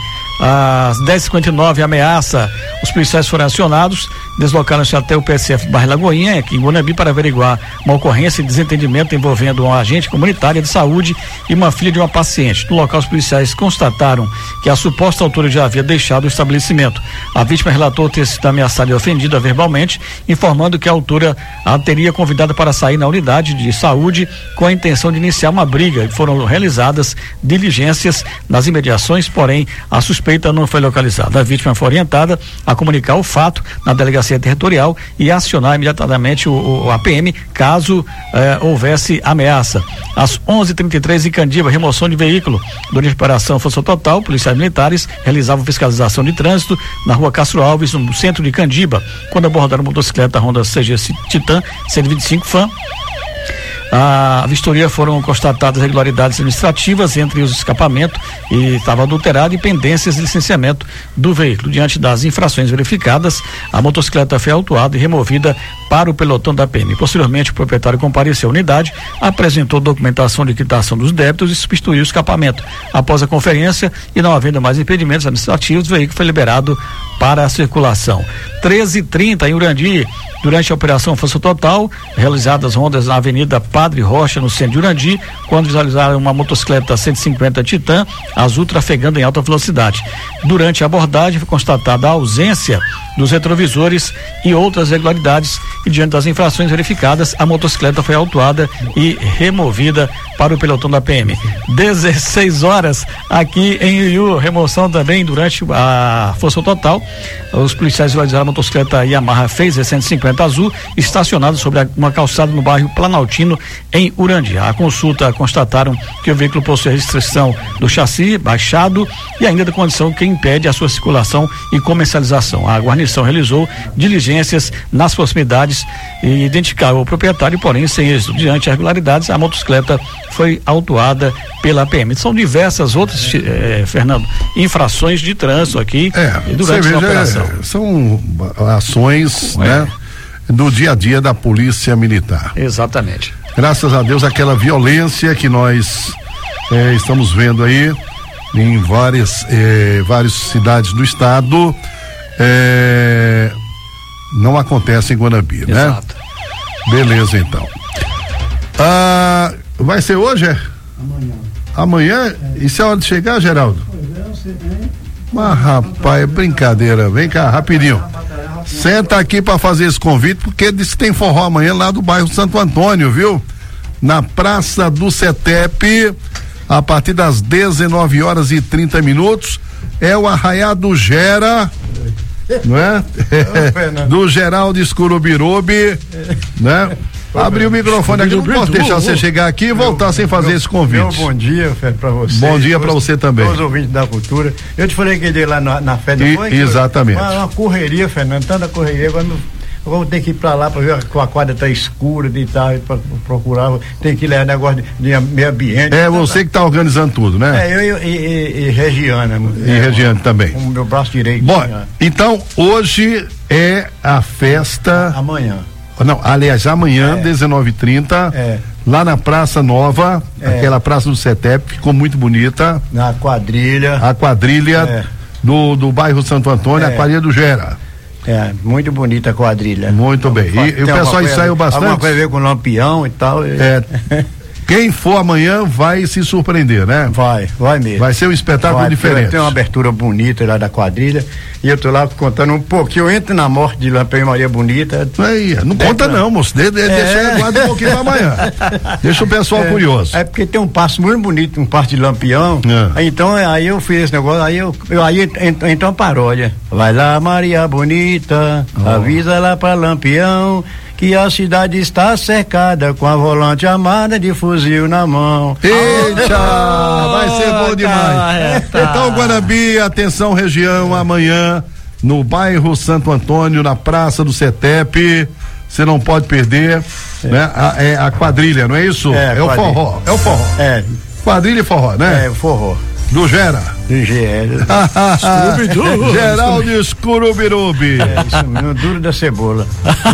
às 10h59, ameaça, os policiais foram acionados, deslocaram-se até o PSF Bairro Lagoinha, aqui em Guanabi, para averiguar uma ocorrência de desentendimento envolvendo um agente comunitário de saúde e uma filha de uma paciente. No local, os policiais constataram que a suposta autora já havia deixado o estabelecimento. A vítima relatou ter sido ameaçada e ofendida verbalmente, informando que a autora a teria convidado para sair na unidade de saúde com a intenção de iniciar uma briga. Foram realizadas diligências nas imediações, porém a suspeita não foi localizada. A vítima foi orientada a comunicar o fato na delegacia territorial e acionar imediatamente a PM caso houvesse ameaça. Às 11h33, em Candiba, remoção de veículo. Durante a operação Força Total, policiais militares realizavam fiscalização de trânsito na rua Castro Alves, no centro de Candiba, quando abordaram motocicleta Honda CG Titan 125 Fan. A vistoria foram constatadas irregularidades administrativas entre os escapamentos e estava adulterado e pendências de licenciamento do veículo. Diante das infrações verificadas, a motocicleta foi autuada e removida para o pelotão da PM. Posteriormente, o proprietário compareceu à unidade, apresentou documentação de quitação dos débitos e substituiu o escapamento. Após a conferência e não havendo mais impedimentos administrativos, o veículo foi liberado para a circulação. 13h30, em Urandi, durante a operação Força Total, realizadas rondas na Avenida Padre Rocha, no centro de Urandi, quando visualizaram uma motocicleta 150 Titan azul trafegando em alta velocidade. Durante a abordagem foi constatada a ausência dos retrovisores e outras irregularidades, e diante das infrações verificadas, a motocicleta foi autuada e removida para o pelotão da PM. 16 horas aqui em Iuiú, remoção também durante a Força Total. Os policiais visualizaram a motocicleta Yamaha Phaser 150 azul estacionada sobre uma calçada no bairro Planaltino, em Urandi. A consulta constataram que o veículo possui restrição do chassi baixado e ainda da condição que impede a sua circulação e comercialização. A guarnição realizou diligências nas proximidades e identificaram o proprietário, porém sem êxito. Diante de irregularidades, a motocicleta foi autuada pela PM. São diversas outras, Fernando, infrações de trânsito aqui durante a operação. São ações, né, do dia a dia da Polícia Militar. Exatamente. Graças a Deus, aquela violência que nós estamos vendo aí em várias cidades do estado não acontece em Guanabi, né? Exato. Beleza, então. Vai ser hoje, Amanhã? Isso é hora de chegar, Geraldo? Mas, rapaz, é brincadeira. Vem cá, rapidinho. Senta aqui pra fazer esse convite, porque disse que tem forró amanhã lá do bairro Santo Antônio, viu? Na Praça do CETEP, a partir das 19h30. É o Arraiado Gera, não é? Do Geraldo Escurubirubi, né? Abrir o microfone aqui, não posso deixar você chegar aqui e voltar sem fazer esse convite. Bom dia, Fred, pra você. Bom dia pra você também. Todos os ouvintes da cultura. Eu te falei que ele lá na fé depois. Exatamente. Uma correria, Fernando, tanta correria, agora vamos ter que ir pra lá pra ver que a quadra tá escura e tal, pra procurar, tem que levar negócio de meio ambiente. Você que tá organizando tudo, né? Eu e Regiana. E Regiana também. Com o meu braço direito. Bom, então hoje é a festa. Amanhã. Não, aliás, amanhã, 19h30, lá na Praça Nova, aquela praça do CETEP, ficou muito bonita. Na quadrilha. A quadrilha do bairro Santo Antônio, a quadrilha do Gera. Muito bonita a quadrilha. Muito bem. E o pessoal ensaiou bastante. Alguma coisa a ver com lampião e tal. Quem for amanhã vai se surpreender, né? Vai mesmo. Vai ser um espetáculo diferente. Tem uma abertura bonita lá da quadrilha e eu tô lá contando um pouquinho. Eu entro na morte de Lampião e Maria Bonita. Não conta não, moço. Deixa guarda um pouquinho pra amanhã. Deixa o pessoal curioso. É porque tem um passo muito bonito, um passo de Lampião. Então aí eu fiz esse negócio, aí então a paródia. Vai lá, Maria Bonita, avisa lá pra Lampião que a cidade está cercada com a volante armada de fuzil na mão. Eita, vai ser bom demais. Então, Guanambi, atenção região, amanhã no bairro Santo Antônio, na Praça do CETEP, você não pode perder, né? A quadrilha, não é isso? É o forró. É o forró. Quadrilha e forró, né? O forró. Do Gera. Do Gera. Geraldo Escurubirubi. Isso mesmo, duro da cebola.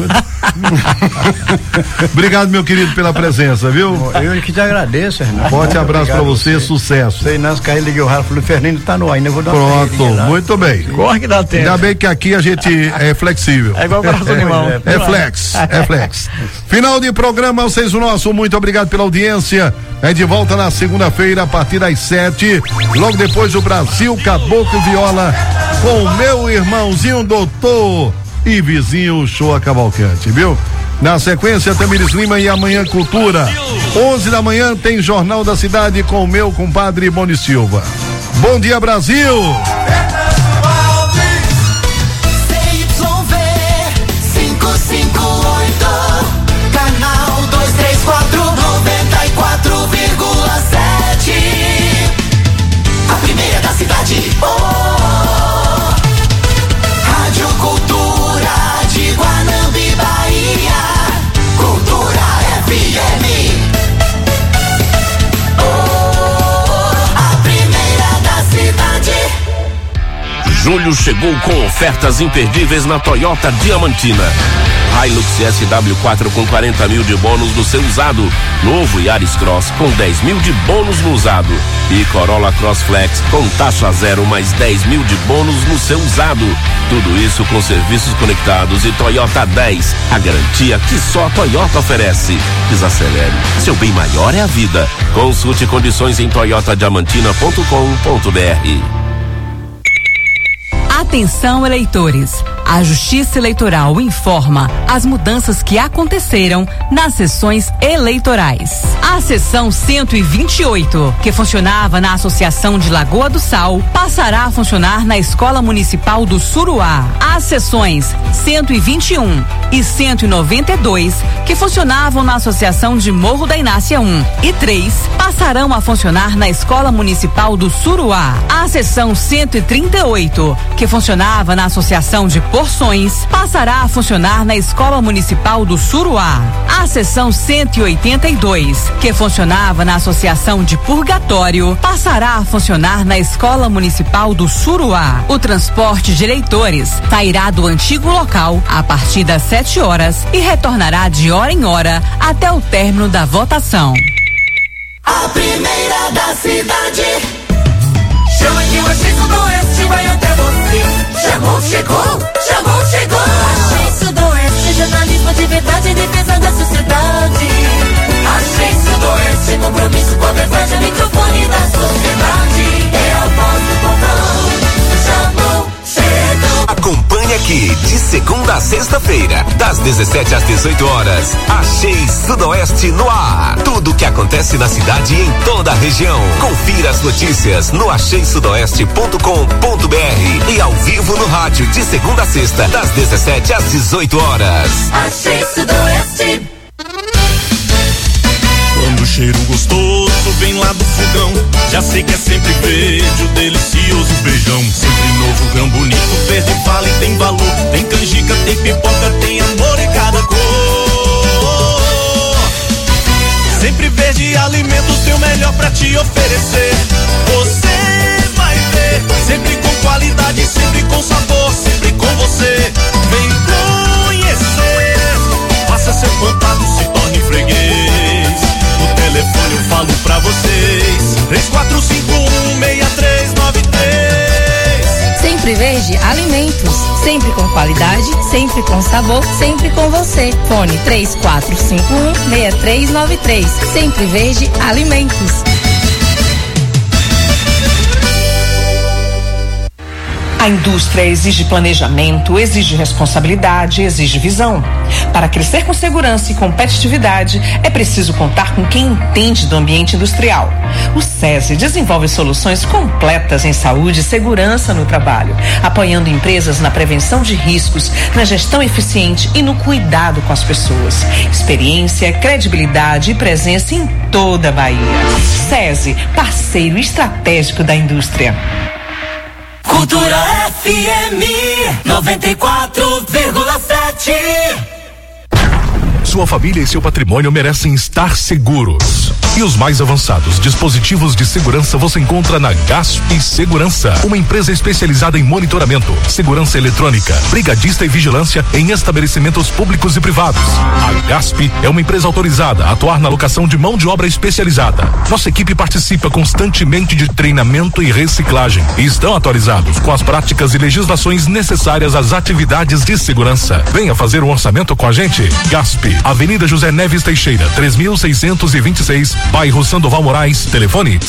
Obrigado, meu querido, pela presença, viu? Eu que te agradeço, Renato. Forte abraço pra você, sucesso. Sei, nós caí, liguei o rádio, falei, Fernando tá no ar, ainda vou dar Pronto, muito bem. Corre que dá tempo. Ainda bem que aqui a gente é flexível. É igual o coração de mão. É flex. Final de programa, vocês o nosso, muito obrigado pela audiência. É de volta na segunda-feira, a partir das 7. Logo depois o Brasil Caboclo Viola com o meu irmãozinho doutor e vizinho Shoa Cavalcante, viu? Na sequência, Tamires Lima e amanhã Cultura. 11 da manhã tem Jornal da Cidade com o meu compadre Boni Silva. Bom dia, Brasil! Canal 234, 94,7. A primeira da cidade. Rádio Cultura de Guanambi, Bahia. Cultura FM. A primeira da cidade. Julho chegou com ofertas imperdíveis na Toyota Diamantina. Hilux SW4 com 40 mil de bônus no seu usado. Novo Yaris Cross com 10 mil de bônus no usado. E Corolla Cross Flex com taxa zero mais 10 mil de bônus no seu usado. Tudo isso com serviços conectados e Toyota 10. A garantia que só a Toyota oferece. Desacelere. Seu bem maior é a vida. Consulte condições em toyotadiamantina.com.br. Atenção, eleitores. A Justiça Eleitoral informa as mudanças que aconteceram nas sessões eleitorais. A sessão 128, que funcionava na Associação de Lagoa do Sal, passará a funcionar na Escola Municipal do Suruá. As sessões 121 e 192, que funcionavam na Associação de Morro da Inácia 1 e 3, passarão a funcionar na Escola Municipal do Suruá. A sessão 138, que funcionava na Associação de Porções, passará a funcionar na Escola Municipal do Suruá. A seção 182, que funcionava na Associação de Purgatório, passará a funcionar na Escola Municipal do Suruá. O transporte de eleitores sairá do antigo local a partir das 7 horas e retornará de hora em hora até o término da votação. A primeira da cidade. Chama que o Axis Sudoeste vai até você. Chamou, chegou, chamou, chegou. Axis Sudoeste, jornalismo de verdade em defesa da sociedade. Axis Sudoeste, compromisso com a verdade, o microfone da sociedade. É a voz do povão. Chamou, chegou. Acompanhe aqui de segunda a sexta-feira, das 17 às 18 horas. Axis Sudoeste no ar. Tudo o que acontece na cidade e em toda a região. Confira as notícias no axissudoeste.com.br e ao vivo no rádio de segunda a sexta, das 17 às 18 horas. Axis Sudoeste. cheiro gostoso vem lá do fogão. Já sei que é sempre verde, o delicioso feijão. Sempre novo, grão bonito, verde vale, tem valor. Tem canjica, tem pipoca, tem amor em cada cor. Sempre Verde Alimentos tem o melhor pra te oferecer. Você vai ver, sempre com qualidade, sempre com sabor, sempre com você. Vem conhecer, faça seu contato, se torne freguês. No telefone eu falo pra vocês, 3451-6393. Sempre Verde Alimentos, sempre com qualidade, sempre com sabor, sempre com você. Fone 3451-6393. Sempre Verde Alimentos. A indústria exige planejamento, exige responsabilidade, exige visão. Para crescer com segurança e competitividade, é preciso contar com quem entende do ambiente industrial. O SESI desenvolve soluções completas em saúde e segurança no trabalho, apoiando empresas na prevenção de riscos, na gestão eficiente e no cuidado com as pessoas. Experiência, credibilidade e presença em toda a Bahia. SESI, parceiro estratégico da indústria. Cultura FM 94,7. Sua família e seu patrimônio merecem estar seguros. E os mais avançados dispositivos de segurança você encontra na Gasp Segurança, uma empresa especializada em monitoramento, segurança eletrônica, brigadista e vigilância em estabelecimentos públicos e privados. A Gasp é uma empresa autorizada a atuar na locação de mão de obra especializada. Nossa equipe participa constantemente de treinamento e reciclagem e estão atualizados com as práticas e legislações necessárias às atividades de segurança. Venha fazer um orçamento com a gente. Gasp, Avenida José Neves Teixeira, 3626, bairro Sandoval Moraes, telefone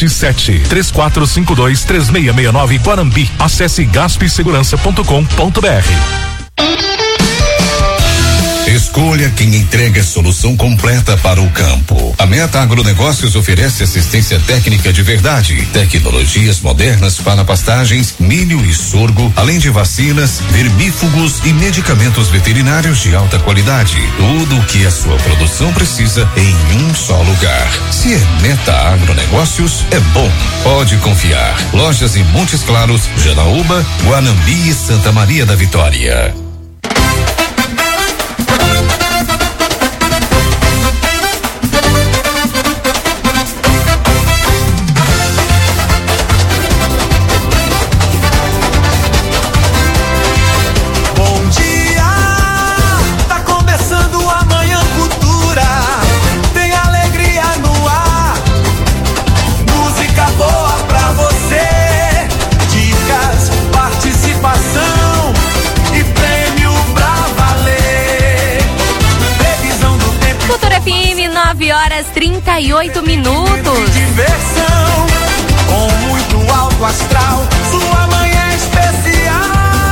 77-3452-3669, Guarambi. Acesse gaspsegurança.com.br. Escolha quem entrega a solução completa para o campo. A Meta Agronegócios oferece assistência técnica de verdade, tecnologias modernas para pastagens, milho e sorgo, além de vacinas, vermífugos e medicamentos veterinários de alta qualidade. Tudo o que a sua produção precisa em um só lugar. Se é Meta Agronegócios, é bom. Pode confiar. Lojas em Montes Claros, Janaúba, Guanambi e Santa Maria da Vitória. Horas 38 minutos. Diversão, com muito alto astral, sua manhã é especial.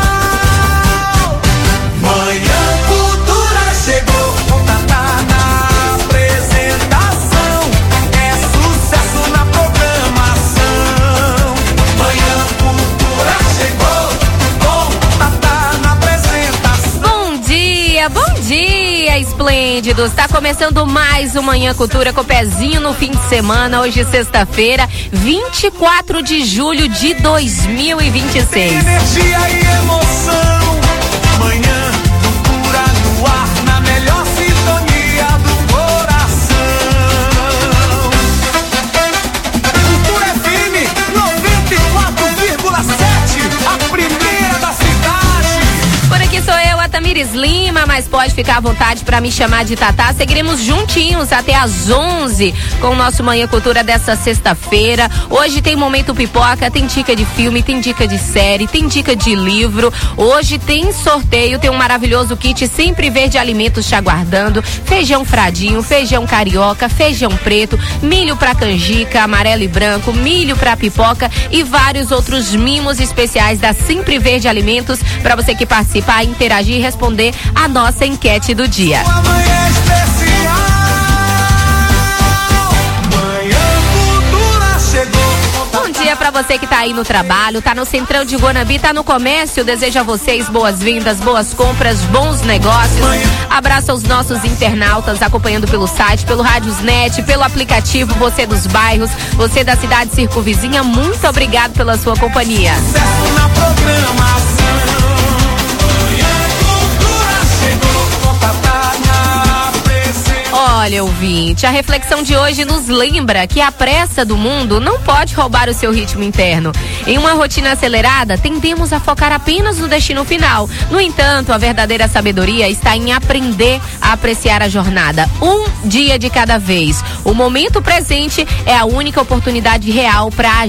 Manhã Cultura chegou, tá na apresentação, é sucesso na programação. Manhã Cultura chegou, tá na apresentação. Bom dia, esplêndidos. Está começando mais uma Manhã Cultura com pezinho no fim de semana. Hoje, sexta-feira, 24 de julho de 2026. Energia e emoção. Manhã Cultura no ar, na melhor sintonia do coração. Cultura FM 94,7, a primeira da cidade. Por aqui sou eu, a Tamires Lima, mas pode ficar à vontade para me chamar de Tatá. Seguiremos juntinhos até às 11 com o nosso Manhã Cultura dessa sexta-feira. Hoje tem Momento Pipoca, tem dica de filme, tem dica de série, tem dica de livro. Hoje tem sorteio, tem um maravilhoso kit Sempre Verde Alimentos te aguardando. Feijão fradinho, feijão carioca, feijão preto, milho pra canjica, amarelo e branco, milho pra pipoca e vários outros mimos especiais da Sempre Verde Alimentos para você que participar, interagir e responder a nossa enquete do dia. Bom dia para Para você que tá aí no trabalho, tá no Centrão de Guanambi, tá no comércio, desejo a vocês boas-vindas, boas compras, bons negócios. Abraço aos nossos internautas acompanhando pelo site, pelo Rádiosnet, pelo aplicativo, você dos bairros, você da cidade circunvizinha, muito obrigado pela sua companhia. Na programação. Olha, ouvinte, a reflexão de hoje nos lembra que a pressa do mundo não pode roubar o seu ritmo interno. Em uma rotina acelerada, tendemos a focar apenas no destino final. No entanto, a verdadeira sabedoria está em aprender a apreciar a jornada, um dia de cada vez. O momento presente é a única oportunidade real para agir.